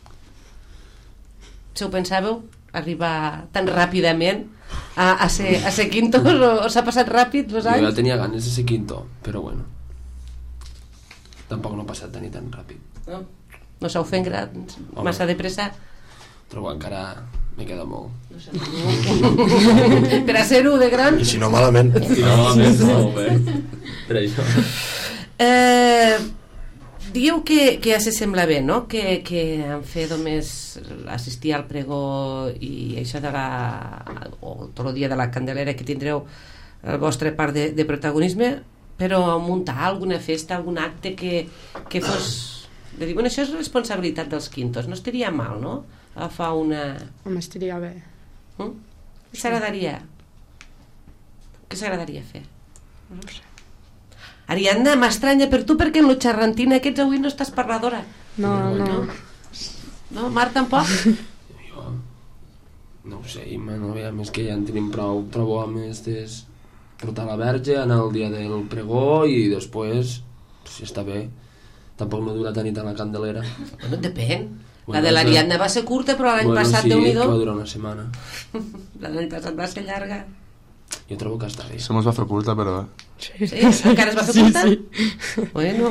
Si ho pensàveu, arribar tan ràpidament a, a, ser, a ser quintos o, o s'ha passat ràpid els
Jo ja
anys?
tenia ganes de ser quinto, però bueno. Tampoc no ha passat tan i tan ràpid.
No, no s'ho fent grans,
Home.
massa de pressa.
Trobo que encara me queda molt.
No sé. Per a ser-ho de gran.
I si no, malament.
No, més no, bé. Per això.
Eh, dieu que, que ja se sembla bé, no? Que, que en fer només assistir al pregó i això de la... o tot el dia de la Candelera que tindreu el vostre part de, de protagonisme, però muntar alguna festa, algun acte que, que fos... De dir, bueno, això és responsabilitat dels quintos, no estaria mal, no? Agafar una...
Home, estaria bé.
Mm? Què s'agradaria? Què s'agradaria fer?
No ho sé.
Ariadna, m'estranya per tu perquè en lo xerrantina aquests avui no estàs parladora.
No, no.
No, Marc tampoc?
Jo... No ho sé, Imma, no veiem, és que ja en tenim prou. Trobo homes des... portar la verge, anar el dia del pregó i després, si està bé, tampoc no dura tant i tant la Candelera.
Bueno, depèn. La
Bueno,
de l'Ariadna va ser curta, però l'any
bueno,
passat,
sí,
Déu-n'hi-do.
que va durar una setmana.
L'any passat va ser llarga.
Jo trobo que està bé.
Se mos va fer curta, però... Eh?
Sí,
Sí? Encara es va fer curta? Bueno.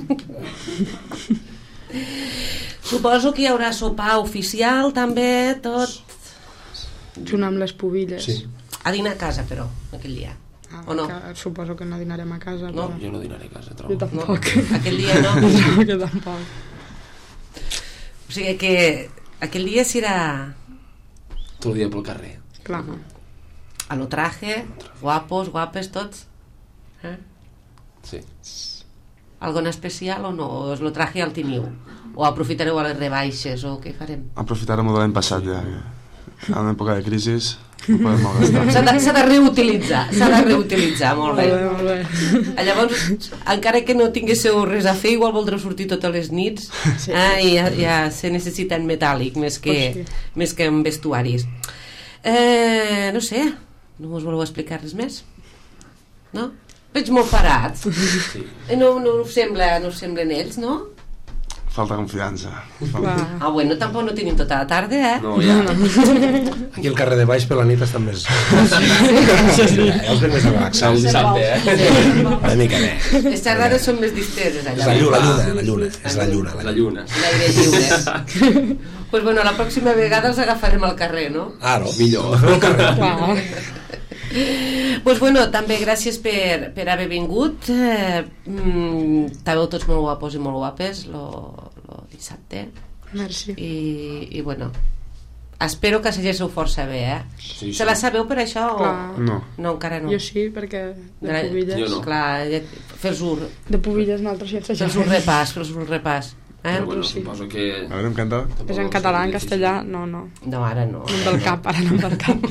Suposo que hi haurà sopar oficial, també, tot.
Junt amb les pubilles.
Sí.
A dinar a casa, però, aquell dia.
Ah,
O no?
que suposo que no dinarem a casa.
No.
Però...
Jo no dinaré a casa,
Jo
trobo.
No,
tampoc.
aquell dia no.
Jo tampoc.
O sigui que aquell dia serà
Tot el dia pel carrer.
Clar.
a lo traje, guapos, guapes, tots. Eh?
Sí.
Algun especial o no? O es lo traje al teniu? O aprofitareu a les rebaixes o què farem?
Aprofitarem de l'any passat ja. Que en època de crisi No podem malgastar.
S'ha de, s'ha de reutilitzar, s'ha de reutilitzar, molt bé.
Molt bé, molt bé.
Llavors, encara que no tinguéssiu res a fer, igual voldreu sortir totes les nits,
Sí.
eh, i ja, ja se necessita en metàl·lic més que,
Pues
més que en vestuaris. Eh, no sé, no us voleu explicar res més? No? Veig molt parats.
Sí.
Eh, no, no, us sembla, no us semblen ells, no?
Falta confiança. Falta...
Clar.
Ah, bueno, tampoc no tenim tota la tarda, eh?
No, ja.
Aquí al carrer de baix per la nit estan més... Ja estan més relaxats.
El dissabte, eh?
Una mica més.
Les xerrades són més disteses
És
allà.
la lluna, la lluna, la lluna. És la lluna.
La lluna.
L'aire lliure. Pues bueno, la pròxima vegada els agafarem al carrer, no?
Ah, no.
Millor.
Al carrer.
Clar.
Pues bueno, també gràcies per, per haver vingut. Eh, mm, estàveu tots molt guapos i molt guapes lo, lo dissabte.
Merci.
I, i bueno, espero que s'agéssiu força bé, eh?
Sí, sí.
Se la sabeu per això o...?
Clar.
No.
No, encara no.
Jo sí, perquè de
Gra-
Pubilles...
Jo no.
Clar, fes-ho
De Pubilles nosaltres ja
fes
ens
un repàs, fes un repàs. Eh?
Però bueno,
sí.
suposo que...
A veure, em canta.
És en català, en castellà, no, no.
No, ara no.
No em del cap, ara no em del cap.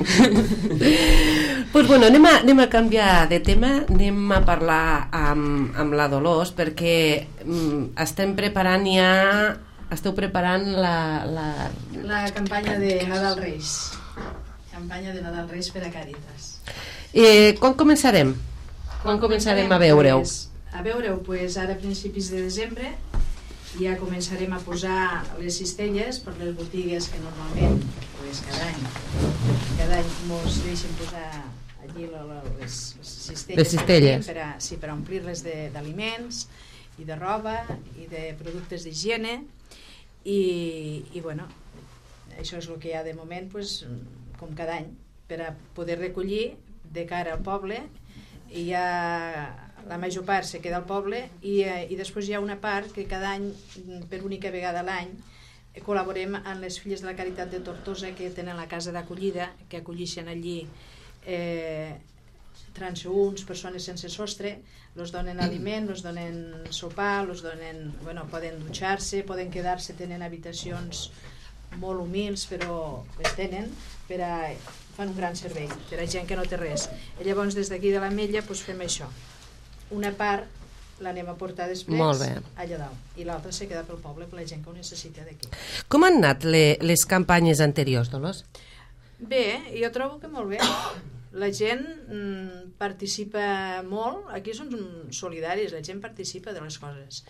Pues bueno, anem a, anem a canviar de tema, anem a parlar amb, amb la Dolors, perquè mm, estem preparant ja, esteu preparant la... la...
La campanya de Nadal Reis. Campanya de Nadal Reis per a Càritas.
Eh, quan començarem? Quan començarem a veure-ho?
Pues, a veure-ho, pues, ara a principis de desembre ja començarem a posar les cistelles per les botigues que normalment pues, cada any cada any mos deixen posar allí la, la, les, les cistelles,
Les cistelles.
per a, sí, per a omplir-les de- d'aliments i de roba i de productes d'higiene i, i bueno, això és el que hi ha de moment, pues, com cada any, per a poder recollir de cara al poble. I hi ha, la major part se queda al poble i, eh, i després hi ha una part que cada any, per única vegada a l'any, eh, col·laborem amb les filles de la Caritat de Tortosa, que tenen la casa d'acollida, que acollixen allí eh, transeünts, persones sense sostre, los donen aliment, los donen sopar, los donen, bueno, poden dutxar-se, poden quedar-se, tenen habitacions molt humils, però les tenen, per a, fan un gran servei per a gent que no té res. I llavors des d'aquí de l'Ametlla pues, fem això. Una part l'anem a portar després
Molt bé.
allà dalt i l'altra se queda pel poble per la gent que ho necessita d'aquí.
Com han anat le, les campanyes anteriors, Dolors?
Bé, jo trobo que molt bé. La gent mm, participa molt, aquí són solidaris, la gent participa de les coses.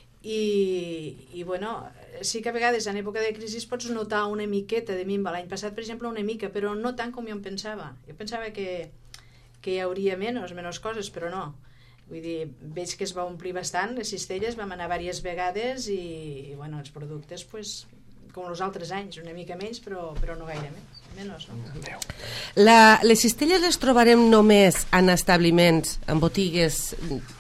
I, i bueno, sí que a vegades en època de crisi pots notar una miqueta de minva. L'any passat, per exemple, una mica, però no tant com jo em pensava. Jo pensava que, que hi hauria menys, menys coses, però no. Vull dir, veig que es va omplir bastant, les cistelles, vam anar diverses vegades i, i bueno, els productes, pues, com els altres anys, una mica menys, però, però no gaire més. Menys, no?
La, les cistelles les trobarem només en establiments, en botigues...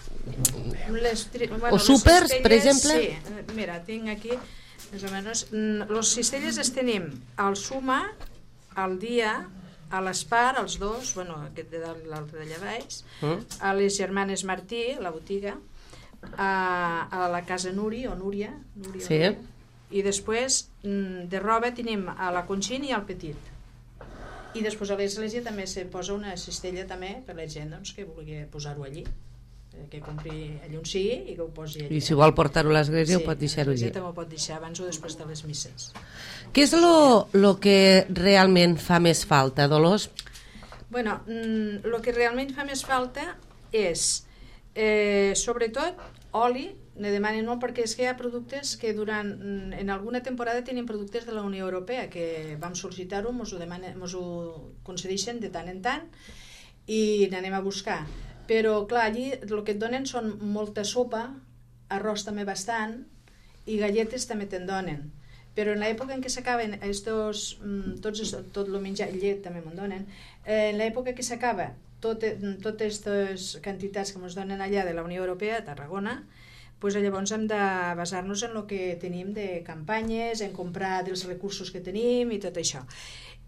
Les, tri- bueno,
O
les
súpers,
cistelles,
per exemple?
Sí, mira, tinc aquí més o menys, mm, los cistelles les tenim al Suma, al Dia, a l'Espar, els dos, bueno, aquest de dalt, l'altre d'allà baix,
Mm.
a les germanes Martí, la botiga, a, a la casa Nuri, o Núria, Núria,
Sí.
Núria, i després mm, de roba tenim a la Conxin i al Petit. I després a l'església també se posa una cistella també per la gent doncs, que vulgui posar-ho allí, eh, que compri allí on sigui i que ho posi allí.
I si vol portar-ho a l'església ho pot deixar-ho allí.
Sí, també ho pot deixar abans o després de les misses.
Què és lo, lo que realment fa més falta, Dolors?
Bueno, mm, el que realment fa més falta és, eh, sobretot, oli. Ne demanen molt perquè és que hi ha productes que durant, mm, en alguna temporada tenim productes de la Unió Europea que vam sol·licitar-ho, ens ho, demanen, ens ho concedeixen de tant en tant i n'anem a buscar. Però clar, allí el que et donen són molta sopa, arròs també bastant i galletes també te'n donen. Però en l'època en què s'acaben estos, mm, tots, es- tot el menjar, llet també me'n donen, eh, en l'època que s'acaba tot, totes aquestes quantitats que ens donen allà de la Unió Europea, a Tarragona, pues llavors hem de basar-nos en el que tenim de campanyes, en comprar dels recursos que tenim i tot això.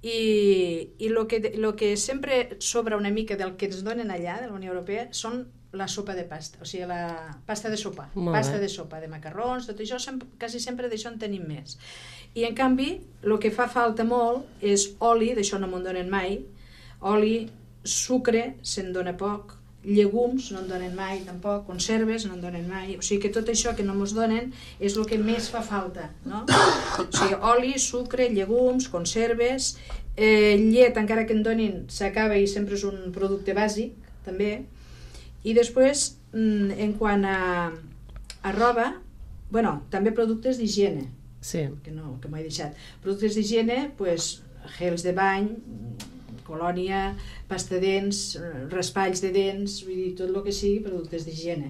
i, i lo, que, lo que sempre sobra una mica del que ens donen allà, de la Unió Europea, són la sopa de pasta, o sigui, la pasta de sopa,
Molt
pasta
bé.
de sopa, de macarrons, tot això, sempre, quasi sempre d'això en tenim més. I en canvi, el que fa falta molt és oli, d'això no m'ho donen mai, oli, sucre, se'n dona poc, llegums no en donen mai tampoc, conserves no en donen mai, o sigui que tot això que no ens donen és el que més fa falta, no? O sigui, oli, sucre, llegums, conserves, eh, llet, encara que en donin, s'acaba i sempre és un producte bàsic, també. I després, en quant a, a roba, bueno, també productes d'higiene,
Sí.
que no, que m'ho he deixat. Productes d'higiene, pues, gels de bany, colònia, pasta de dents, raspalls de dents, vull dir, tot el que sigui productes d'higiene.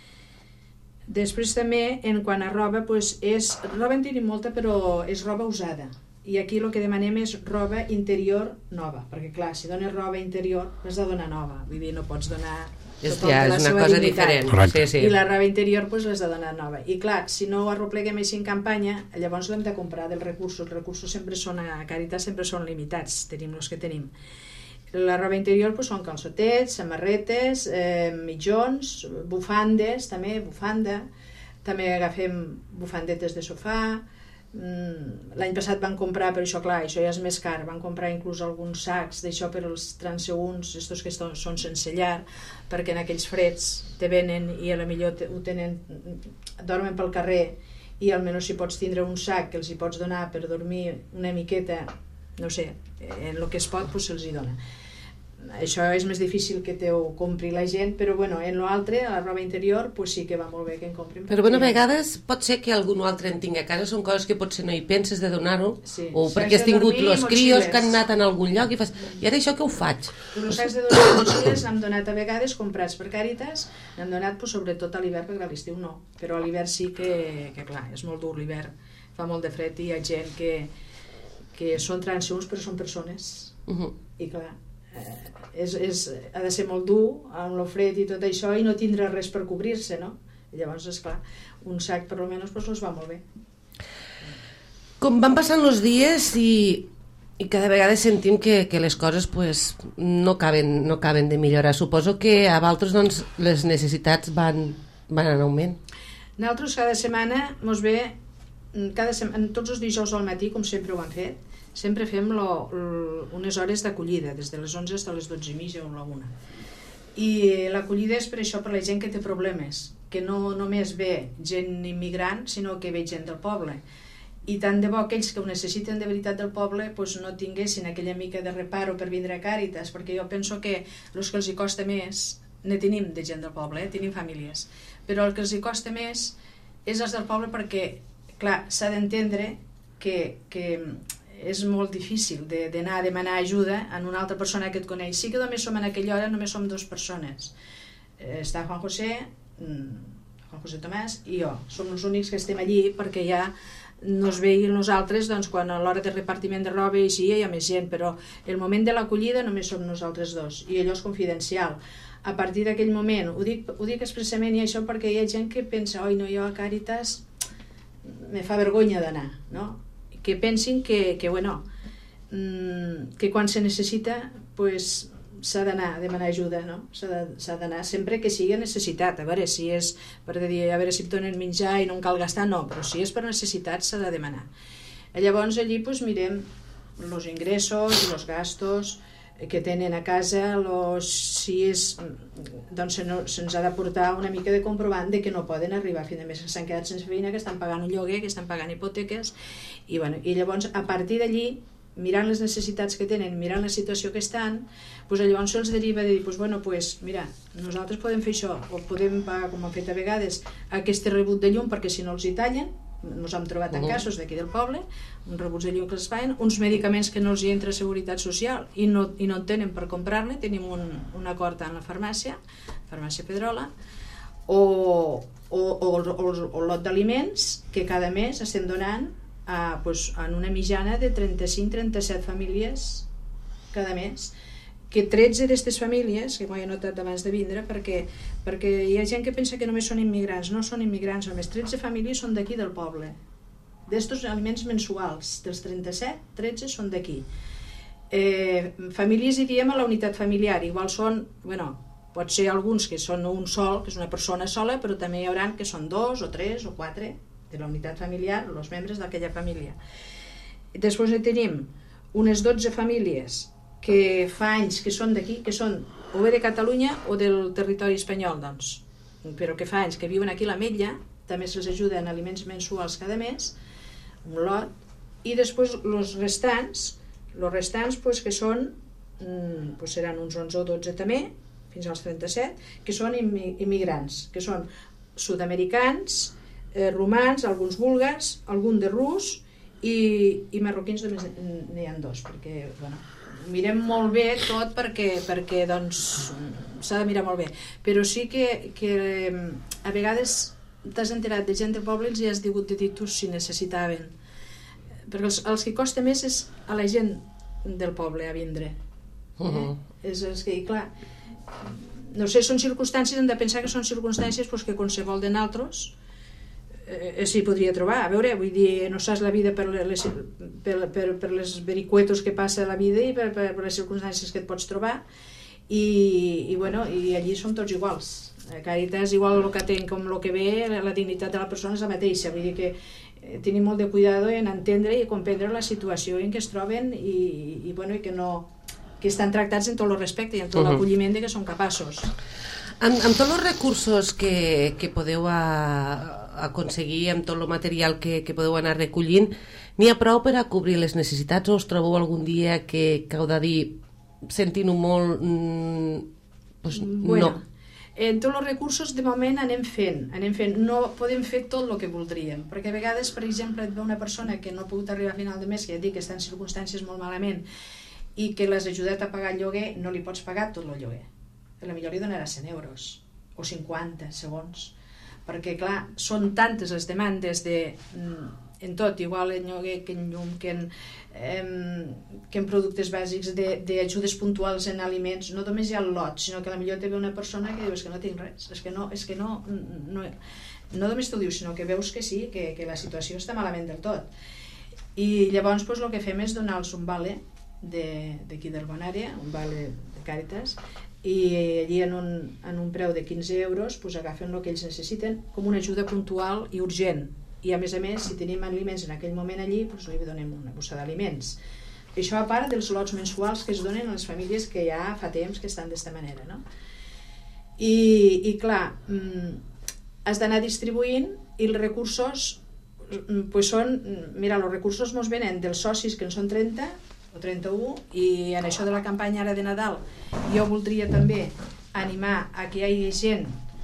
Després també, en quant a roba, pues, és, roba en tenim molta, però és roba usada. I aquí el que demanem és roba interior nova, perquè clar, si dones roba interior, l'has de donar nova, vull dir, no pots donar
És,
tothom
ja,
té la
és una
seva
cosa
dignitat.
diferent.
Correcte.
Sí, sí.
I la roba interior pues, l'has de donar nova. I clar, si no ho arropleguem així en campanya, llavors l'hem de comprar dels recursos. Els recursos sempre són a Càritas, sempre són limitats, tenim els que tenim. La roba interior pues, són calçotets, samarretes, eh, mitjons, bufandes, també, bufanda. També agafem bufandetes de sofà. L'any passat van comprar, però això clar, això ja és més car, van comprar inclús alguns sacs d'això per als transeünts, estos que són sense llar, perquè en aquells freds te venen i a la millor te, ho tenen, dormen pel carrer i almenys si pots tindre un sac que els hi pots donar per dormir una miqueta, no sé, en el que es pot, pues se'ls hi dona. Això és més difícil que te ho compri la gent, però bueno, en l'altre, a la roba interior, pues sí que va molt bé que en comprin.
Però bueno, a vegades pot ser que algun altre en tingui a casa, són coses que potser no hi penses de donar-ho,
Sí.
o
Sacs
perquè has
de
tingut
dormir i
els crios
motxilles.
que han anat en algun lloc i fas, i ara això què ho faig?
Però els sacs de dormir i motxilles n'hem donat a vegades comprats per Càritas, n'hem donat pues, sobretot a l'hivern, perquè a l'estiu no, però a l'hivern sí que, que clar, és molt dur l'hivern, fa molt de fred i hi ha gent que, que són transeünts però són persones,
Uh -huh.
i clar, eh, és, és, ha de ser molt dur amb el fred i tot això i no tindre res per cobrir-se, no? I llavors, esclar, un sac per almenys pues, els va molt bé.
Com van passant els dies i, i cada vegada sentim que, que les coses pues, no, acaben, no acaben de millorar. Suposo que a vosaltres doncs, les necessitats van, van en augment.
Nosaltres cada setmana mos ve, cada setmana, tots els dijous al matí, com sempre ho han fet, sempre fem lo, lo, unes hores d'acollida, des de les onze fins a les dotze i mitja o la una. I l'acollida és per això, per la gent que té problemes, que no només ve gent immigrant, sinó que ve gent del poble. I tant de bo aquells que ho necessiten de veritat del poble pues, no tinguessin aquella mica de reparo per vindre a Càritas, perquè jo penso que els que els hi costa més, ne tenim de gent del poble, eh? Tenim famílies, però el que els hi costa més és els del poble perquè, clar, s'ha d'entendre que, que és molt difícil d'anar a demanar ajuda a una altra persona que et coneix. Sí que només som en aquella hora, només som dues persones. Eh, està Juan José, Juan José Tomàs i jo. Som els únics que estem allí perquè ja nos veien nosaltres doncs, quan a l'hora de repartiment de roba i així hi ha més gent, però el moment de l'acollida només som nosaltres dos i allò és confidencial. A partir d'aquell moment, ho dic, ho dic expressament i això perquè hi ha gent que pensa oi, no, jo a Càritas me fa vergonya d'anar, no? Que pensin que, que bueno, que quan se necessita pues, s'ha d'anar a demanar ajuda, no? S'ha d'anar sempre que sigui necessitat, a veure si és per dir, a veure si et donen menjar i no en cal gastar, no, però si és per necessitat s'ha de demanar. Llavors allí pues, mirem els ingressos i els gastos que tenen a casa, los, si és, doncs se'ns se ha de portar una mica de comprovant de que no poden arribar a fi de mes, que s'han quedat sense feina, que estan pagant un lloguer, que estan pagant hipoteques, i, bueno, i llavors a partir d'allí, mirant les necessitats que tenen, mirant la situació que estan, pues, llavors se'ls deriva de dir, pues, bueno, pues, mira, nosaltres podem fer això, o podem pagar, com hem fet a vegades, aquest rebut de llum, perquè si no els hi tallen, ens hem trobat en casos d'aquí del poble, uns rebuts de llum que els paguen, uns medicaments que no els hi entra a Seguretat Social i no, i no en tenen per comprar-ne, tenim un, un acord en la farmàcia, farmàcia Pedrola, o, o, o, o, o lot d'aliments que cada mes estem donant a, pues, en una mitjana de trenta-cinc a trenta-set famílies cada mes, que tretze d'aquestes famílies, que m'ho he notat abans de vindre, perquè, perquè hi ha gent que pensa que només són immigrants, no són immigrants, només tretze famílies són d'aquí del poble. D'estos aliments mensuals, dels trenta-set, tretze són d'aquí. Eh, famílies diríem a la unitat familiar, igual són, bueno, pot ser alguns que són un sol, que és una persona sola, però també hi haurà que són dos o tres o quatre de la unitat familiar, els membres d'aquella família. Després hi tenim unes dotze famílies que fa anys que són d'aquí, que són o bé de Catalunya o del territori espanyol, doncs, però que fa anys que viuen aquí a l'Ametlla, també se'ls ajuda en aliments mensuals cada mes, un lot, i després els restants, els restants pues, que són, pues, seran uns onze o dotze també, fins als trenta-set, que són immigrants, que són sud-americans, eh, romans, alguns búlgars, algun de rus i, i marroquins només n'hi ha dos, perquè, bueno, mirem molt bé tot perquè, perquè doncs, s'ha de mirar molt bé, però sí que, que a vegades t'has enterat de gent del poble i els hi has digut de dir tu si necessitaven, perquè els, els que costa més és a la gent del poble a vindre, eh? Uh-huh. és, és que, clar, no sé, són circumstàncies, hem de pensar que són circumstàncies pues, que qualsevol de nosaltres eh, s'hi podria trobar. A veure, vull dir, no saps la vida per les, per, per, per les vericuetos que passa la vida i per, per, per les circumstàncies que et pots trobar i, i, bueno, i allí som tots iguals. A Càritas, igual el que ten com el que ve, la dignitat de la persona és la mateixa, vull dir que eh, tenim molt de cuidado en entendre i comprendre la situació en què es troben i, i, bueno, i que no que estan tractats en tot el respecte i en tot uh-huh. l'acolliment de que són capaços.
Amb, amb tots els recursos que, que podeu a, aconseguir, amb tot el material que, que podeu anar recollint, n'hi ha prou per a cobrir les necessitats o us trobeu algun dia que, que heu de dir sentint-ho molt mm, pues,
bueno,
no?
En tots els recursos de moment anem fent, anem fent, no podem fer tot el que voldríem, perquè a vegades, per exemple, et ve una persona que no ha pogut arribar a final de mes, que ja et dic que està en circumstàncies molt malament i que l'has ajudat a pagar el lloguer, no li pots pagar tot el lloguer. A la millor li donarà cent euros o cinquanta, segons. Perquè, clar, són tantes les demandes de, en tot, igual en lloguer que en llum, que en, eh, que en productes bàsics, d'ajudes puntuals en aliments. No només hi ha el lot, sinó que a la millor te ve una persona que diu és que no tinc res, és que no, és que no, no, no només t'ho dius, sinó que veus que sí, que, que la situació està malament del tot. I llavors pues, el que fem és donar-los un vale d'aquí del Bonària, un vale de Càritas, i allí en un, en un preu de quinze euros pues, agafen el que ells necessiten com una ajuda puntual i urgent, i a més a més si tenim aliments en aquell moment allí pues, li donem una bossa d'aliments. Això a part dels lots mensuals que es donen a les famílies que ja fa temps que estan d'esta manera, no? I, i clar, has d'anar distribuint i els recursos pues són, mira, els recursos ens venen dels socis que en són trenta o trenta-u, i en això de la campanya ara de Nadal jo voldria també animar a que hi hagi gent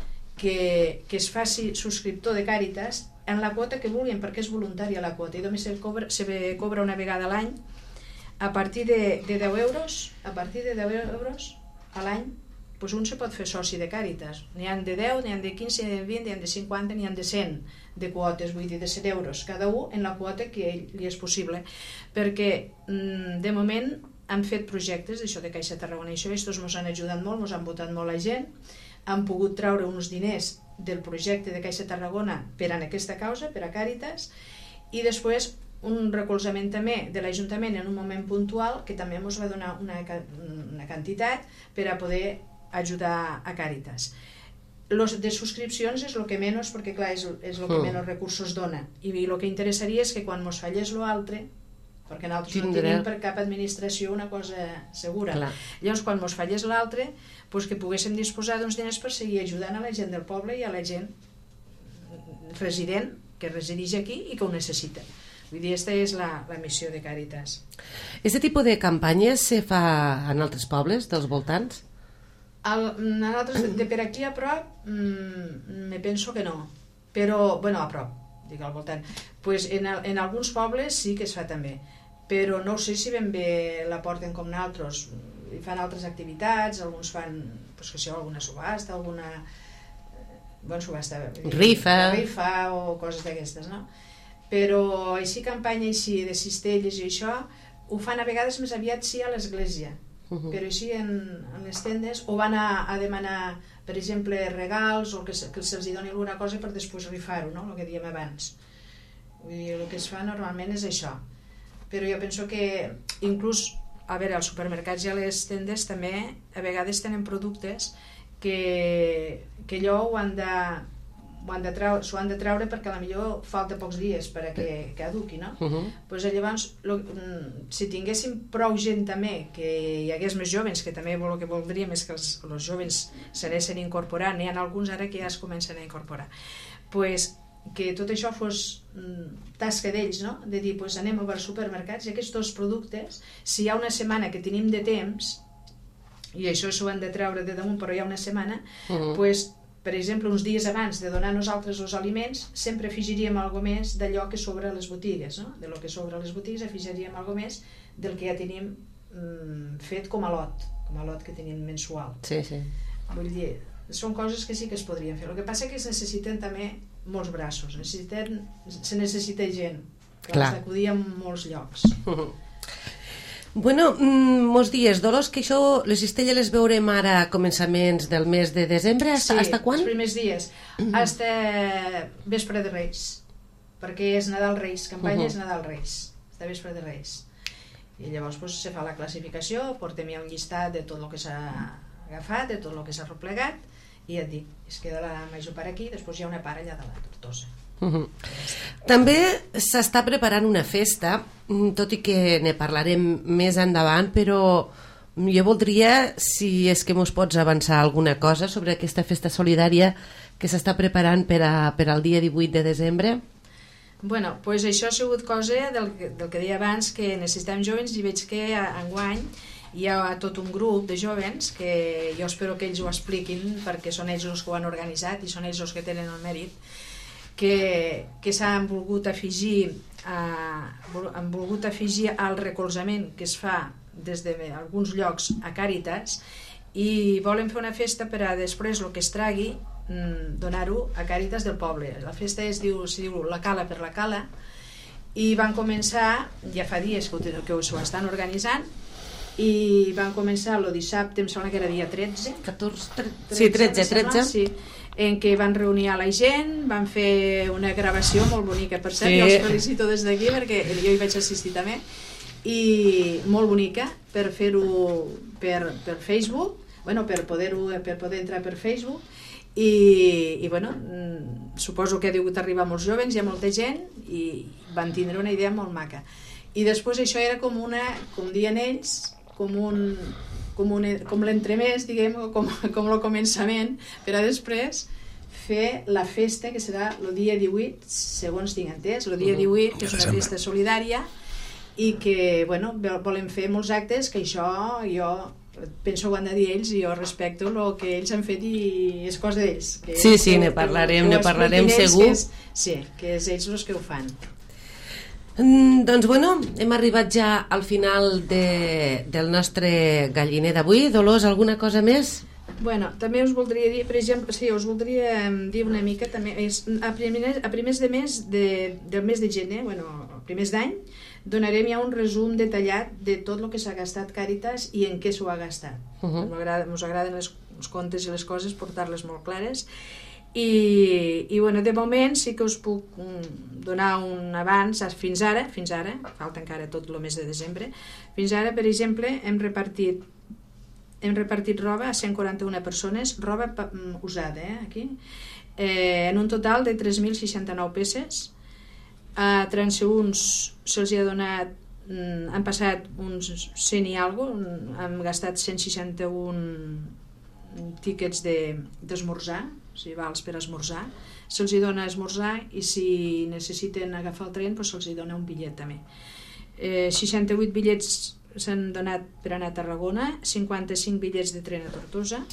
que, que es faci subscriptor de Càritas en la quota que vulguin, perquè és voluntària la quota i només se cobra, se cobra una vegada a l'any a partir de, de deu euros a partir de deu euros a l'any pues un se pot fer soci de Càritas, n'hi han de deu, n'hi han de quinze, n'hi han de vint, n'hi han de cinquanta, n'hi han de cent de quotes, vull dir de set euros cada un en la quota que li és possible, perquè de moment han fet projectes d'això de Caixa Tarragona i això, estos ens han ajudat molt, ens han votat molt la gent, han pogut treure uns diners del projecte de Caixa Tarragona per a aquesta causa, per a Càritas, i després un recolzament també de l'Ajuntament en un moment puntual que també ens va donar una, una quantitat per a poder ajudar a Càritas. Los de subscripcions és el que menys, perquè clar, és, és el que menys recursos dona, i el que interessaria és que quan ens fallés l'altre, perquè nosaltres no tenim per cap administració una cosa segura, clar. Llavors quan ens fallés l'altre pues, que poguéssim disposar d'uns diners per seguir ajudant a la gent del poble i a la gent resident que resideix aquí i que ho necessita. Vull dir, aquesta és la, la missió de Càritas.
Aquest tipus de campanyes se fa en altres pobles dels voltants?
El, nosaltres, de per aquí a prop, mmm, me penso que no. Però, bueno, a prop, dic al voltant. Pues en, en alguns pobles sí que es fa també. Però no sé si ben bé la porten com nosaltres. Hi fan altres activitats, alguns fan, pues, que sé, alguna subhasta, alguna... Bueno, subhasta...
Rifa.
Rifa o coses d'aquestes, no? Però així campanya així de cistelles i això, ho fan a vegades més aviat sí a l'església. Uh-huh. Però així en, en les tendes o van a, a demanar per exemple regals o que, se, que se'ls doni alguna cosa per després rifar-ho, no? El que dèiem abans. Vull dir, el que es fa normalment és això, però jo penso que inclús a veure, els supermercats i a les tendes també a vegades tenen productes que, que allò ho han de s'ho han, han de treure perquè a la millor falta pocs dies per a que caduqui, no? Uh -huh. pues, llavors, lo, si tinguéssim prou gent també, que hi hagués més jovens, que també el que voldríem és que els, els jovens s'anessin incorporant, n'hi ha alguns ara que ja es comencen a incorporar, pues, que tot això fos mm, tasca d'ells, no? De dir, pues, anem a veure supermercats i aquests dos productes, si hi ha una setmana que tenim de temps, i això s'ho han de treure de damunt, però hi ha una setmana, uh -huh. pues, per exemple, uns dies abans de donar nosaltres els aliments, sempre afegiríem alguna més d'allò que sobra a les botigues, no? De lo que sobra a les botigues afegiríem alguna més del que ja tenim mm, fet com a lot, com a lot que tenim mensual.
Sí, sí.
Vull dir, són coses que sí que es podrien fer. El que passa és que es necessiten també molts braços, necessiten, se necessita gent, que has d'acudir a molts llocs.
Bueno, molts dies, Dolors, que això, les cistelles les veurem ara a començaments del mes de desembre, hasta,
sí,
hasta quan?
Sí, els primers dies, hasta vespre de Reis, perquè és Nadal Reis, campanya uh -huh. és Nadal Reis, hasta vespre de Reis. I llavors pues, se fa la classificació, portem ja un llistat de tot el que s'ha agafat, de tot el que s'ha replegat, i ja et dic, es queda la major part aquí, després hi ha una part allà de la Tortosa.
Uh -huh. També s'està preparant una festa, tot i que ne parlarem més endavant, però jo voldria, si és que mos pots avançar alguna cosa sobre aquesta festa solidària que s'està preparant per, a, per al dia divuit de desembre.
Bueno, pues això ha sigut cosa del, del que deia abans, que necessitem jovens, i veig que enguany hi ha tot un grup de jovens que jo espero que ells ho expliquin, perquè són ells els que ho han organitzat i són ells els que tenen el mèrit, que, que s'han volgut afegir a, han volgut afegir al recolzament que es fa des d'alguns llocs a Càritas, i volen fer una festa per a després el que es tragui donar-ho a Càritas del poble. La festa es diu, es diu La Cala per la Cala, i van començar, ja fa dies que, que s'ho estan organitzant, i van començar el dissabte, em sembla que era dia tretze,
catorze, tretze, sí, tretze, tretze.
Sí, en què van reunir a la gent, van fer una gravació molt bonica, per cert, sí. Jo els felicito des d'aquí perquè jo hi vaig assistir també, i molt bonica per fer-ho per, per Facebook, bueno, per poder-ho per poder entrar per Facebook, i, i bueno, suposo que ha degut arribar molts jovens, hi ha molta gent, i van tindre una idea molt maca. I després això era com una, com diuen ells, com un com, un, com l'entremès, diguem, com, com el començament, per a després fer la festa, que serà el dia divuit, segons tinc entès, el dia divuit, que és una festa solidària, i que, bueno, volem fer molts actes, que això jo penso que ho han de dir ells, i jo respecto el que ells han fet i és cosa d'ells.
Sí, sí, ne parlarem, ne parlarem segur.
Que és, sí, que és ells els que ho fan.
Mm, doncs bueno, hem arribat ja al final de, del nostre galliner d'avui. Dolors, alguna cosa més?
Bueno, també us voldria dir, per exemple, sí, us voldria dir una mica també, és, a, primers, a primers de mes de, del mes de gener, bueno, primers d'any, donarem ja un resum detallat de tot el que s'ha gastat Càritas i en què s'ho ha gastat. Uh -huh. M'agrada, us agraden les, els contes i les coses, portar-les molt clares. I, i bueno, de moment sí que us puc donar un avanç fins ara, fins ara, falta encara tot el mes de desembre, fins ara, per exemple, hem repartit hem repartit roba a cent quaranta-una persones, roba usada, eh, aquí, eh, en un total de tres mil seixanta-nou peces. A transeünts se'ls ha donat, han passat uns cent i alguna, han gastat cent seixanta-un tíquets d'esmorzar, o sigui, vals per esmorzar, se'ls hi dona esmorzar, i si necessiten agafar el tren, doncs se'ls hi dona un bitllet també. Eh, seixanta-vuit bitllets s'han donat per anar a Tarragona, cinquanta-cinc bitllets de tren a Tortosa,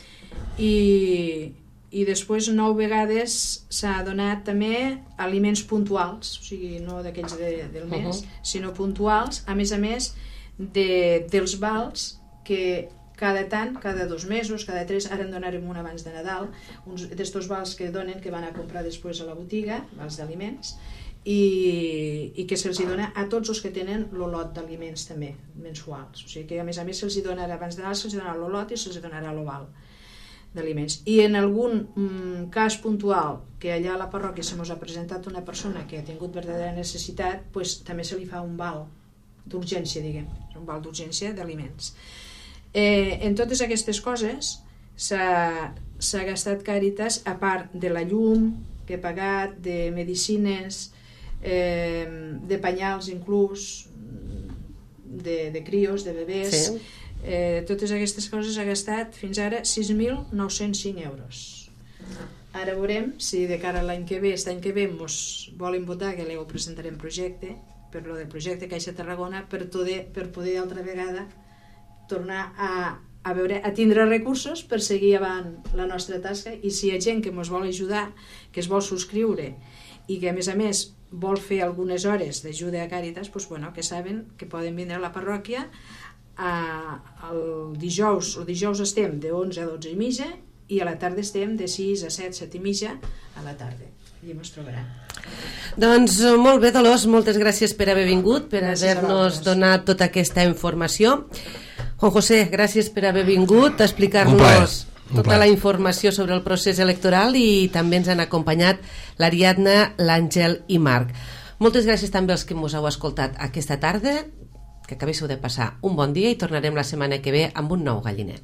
i, i després nou vegades s'ha donat també aliments puntuals, o sigui, no d'aquells de, del mes, uh-huh. sinó puntuals, a més a més de, dels vals que cada tant, cada dos mesos, cada tres, ara en donarem un abans de Nadal, uns d'estos vals que donen, que van a comprar després a la botiga, vals d'aliments, i, i que se'ls dona a tots els que tenen l'olot d'aliments també, mensuals. O sigui que a més a més se'ls donarà abans de Nadal, se'ls donarà l'olot i se'ls donarà l'oval d'aliments. I en algun mm, cas puntual, que allà a la parròquia se mos ha presentat una persona que ha tingut verdadera necessitat, pues, també se li fa un val d'urgència, diguem, un val d'urgència d'aliments. Eh, en totes aquestes coses s'ha gastat Càritas, a part de la llum que he pagat, de medicines, eh, de penyals inclús, de, de crios, de bebès, sí. eh, totes aquestes coses ha gastat fins ara sis mil nou-cents cinc euros. Ara veurem si de cara a l'any que ve, aquest any que ve, ens volen votar, que l'Ego presentarem projecte, per lo del projecte Caixa Tarragona, per poder, per poder altra vegada tornar a, a, veure, a tindre recursos per seguir avant la nostra tasca, i si hi ha gent que ens vol ajudar, que es vol subscriure i que a més a més vol fer algunes hores d'ajuda a Càritas, doncs, bueno, que saben que poden vindre a la parròquia a, el dijous, el dijous estem de onze a dotze i mitja i a la tarda estem de sis a set, set i mitja a la tarda. I ens trobaran.
Doncs molt bé, Dolors, moltes gràcies per haver vingut, per haver-nos donat tota aquesta informació. Juan José, gràcies per haver vingut a explicar-nos tota la informació sobre el procés electoral, i també ens han acompanyat l'Ariadna, l'Àngel i Marc. Moltes gràcies també als que ens heu escoltat aquesta tarda, que acabéssiu de passar un bon dia i tornarem la setmana que ve amb un nou Galliner.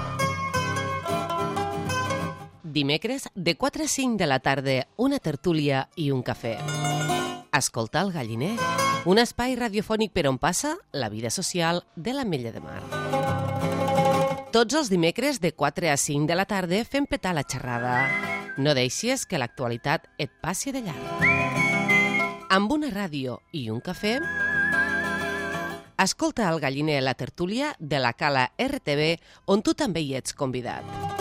Dimecres, de quatre a cinc de la tarda, una tertúlia i un cafè. Escoltar el Galliner, un espai radiofònic per on passa la vida social de l'Ametlla de Mar. Tots els dimecres de quatre a cinc de la tarda fem petar la xerrada. No deixis que l'actualitat et passi de llarg. Amb una ràdio i un cafè, escolta el Galliner, la tertúlia de la Cala R T V, on tu també hi ets convidat.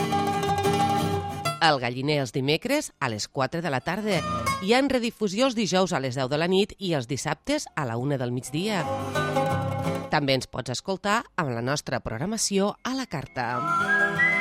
El Galliner els dimecres a les quatre de la tarda i en redifusió els dijous a les deu de la nit i els dissabtes a la una del migdia. També ens pots escoltar amb la nostra programació a la carta.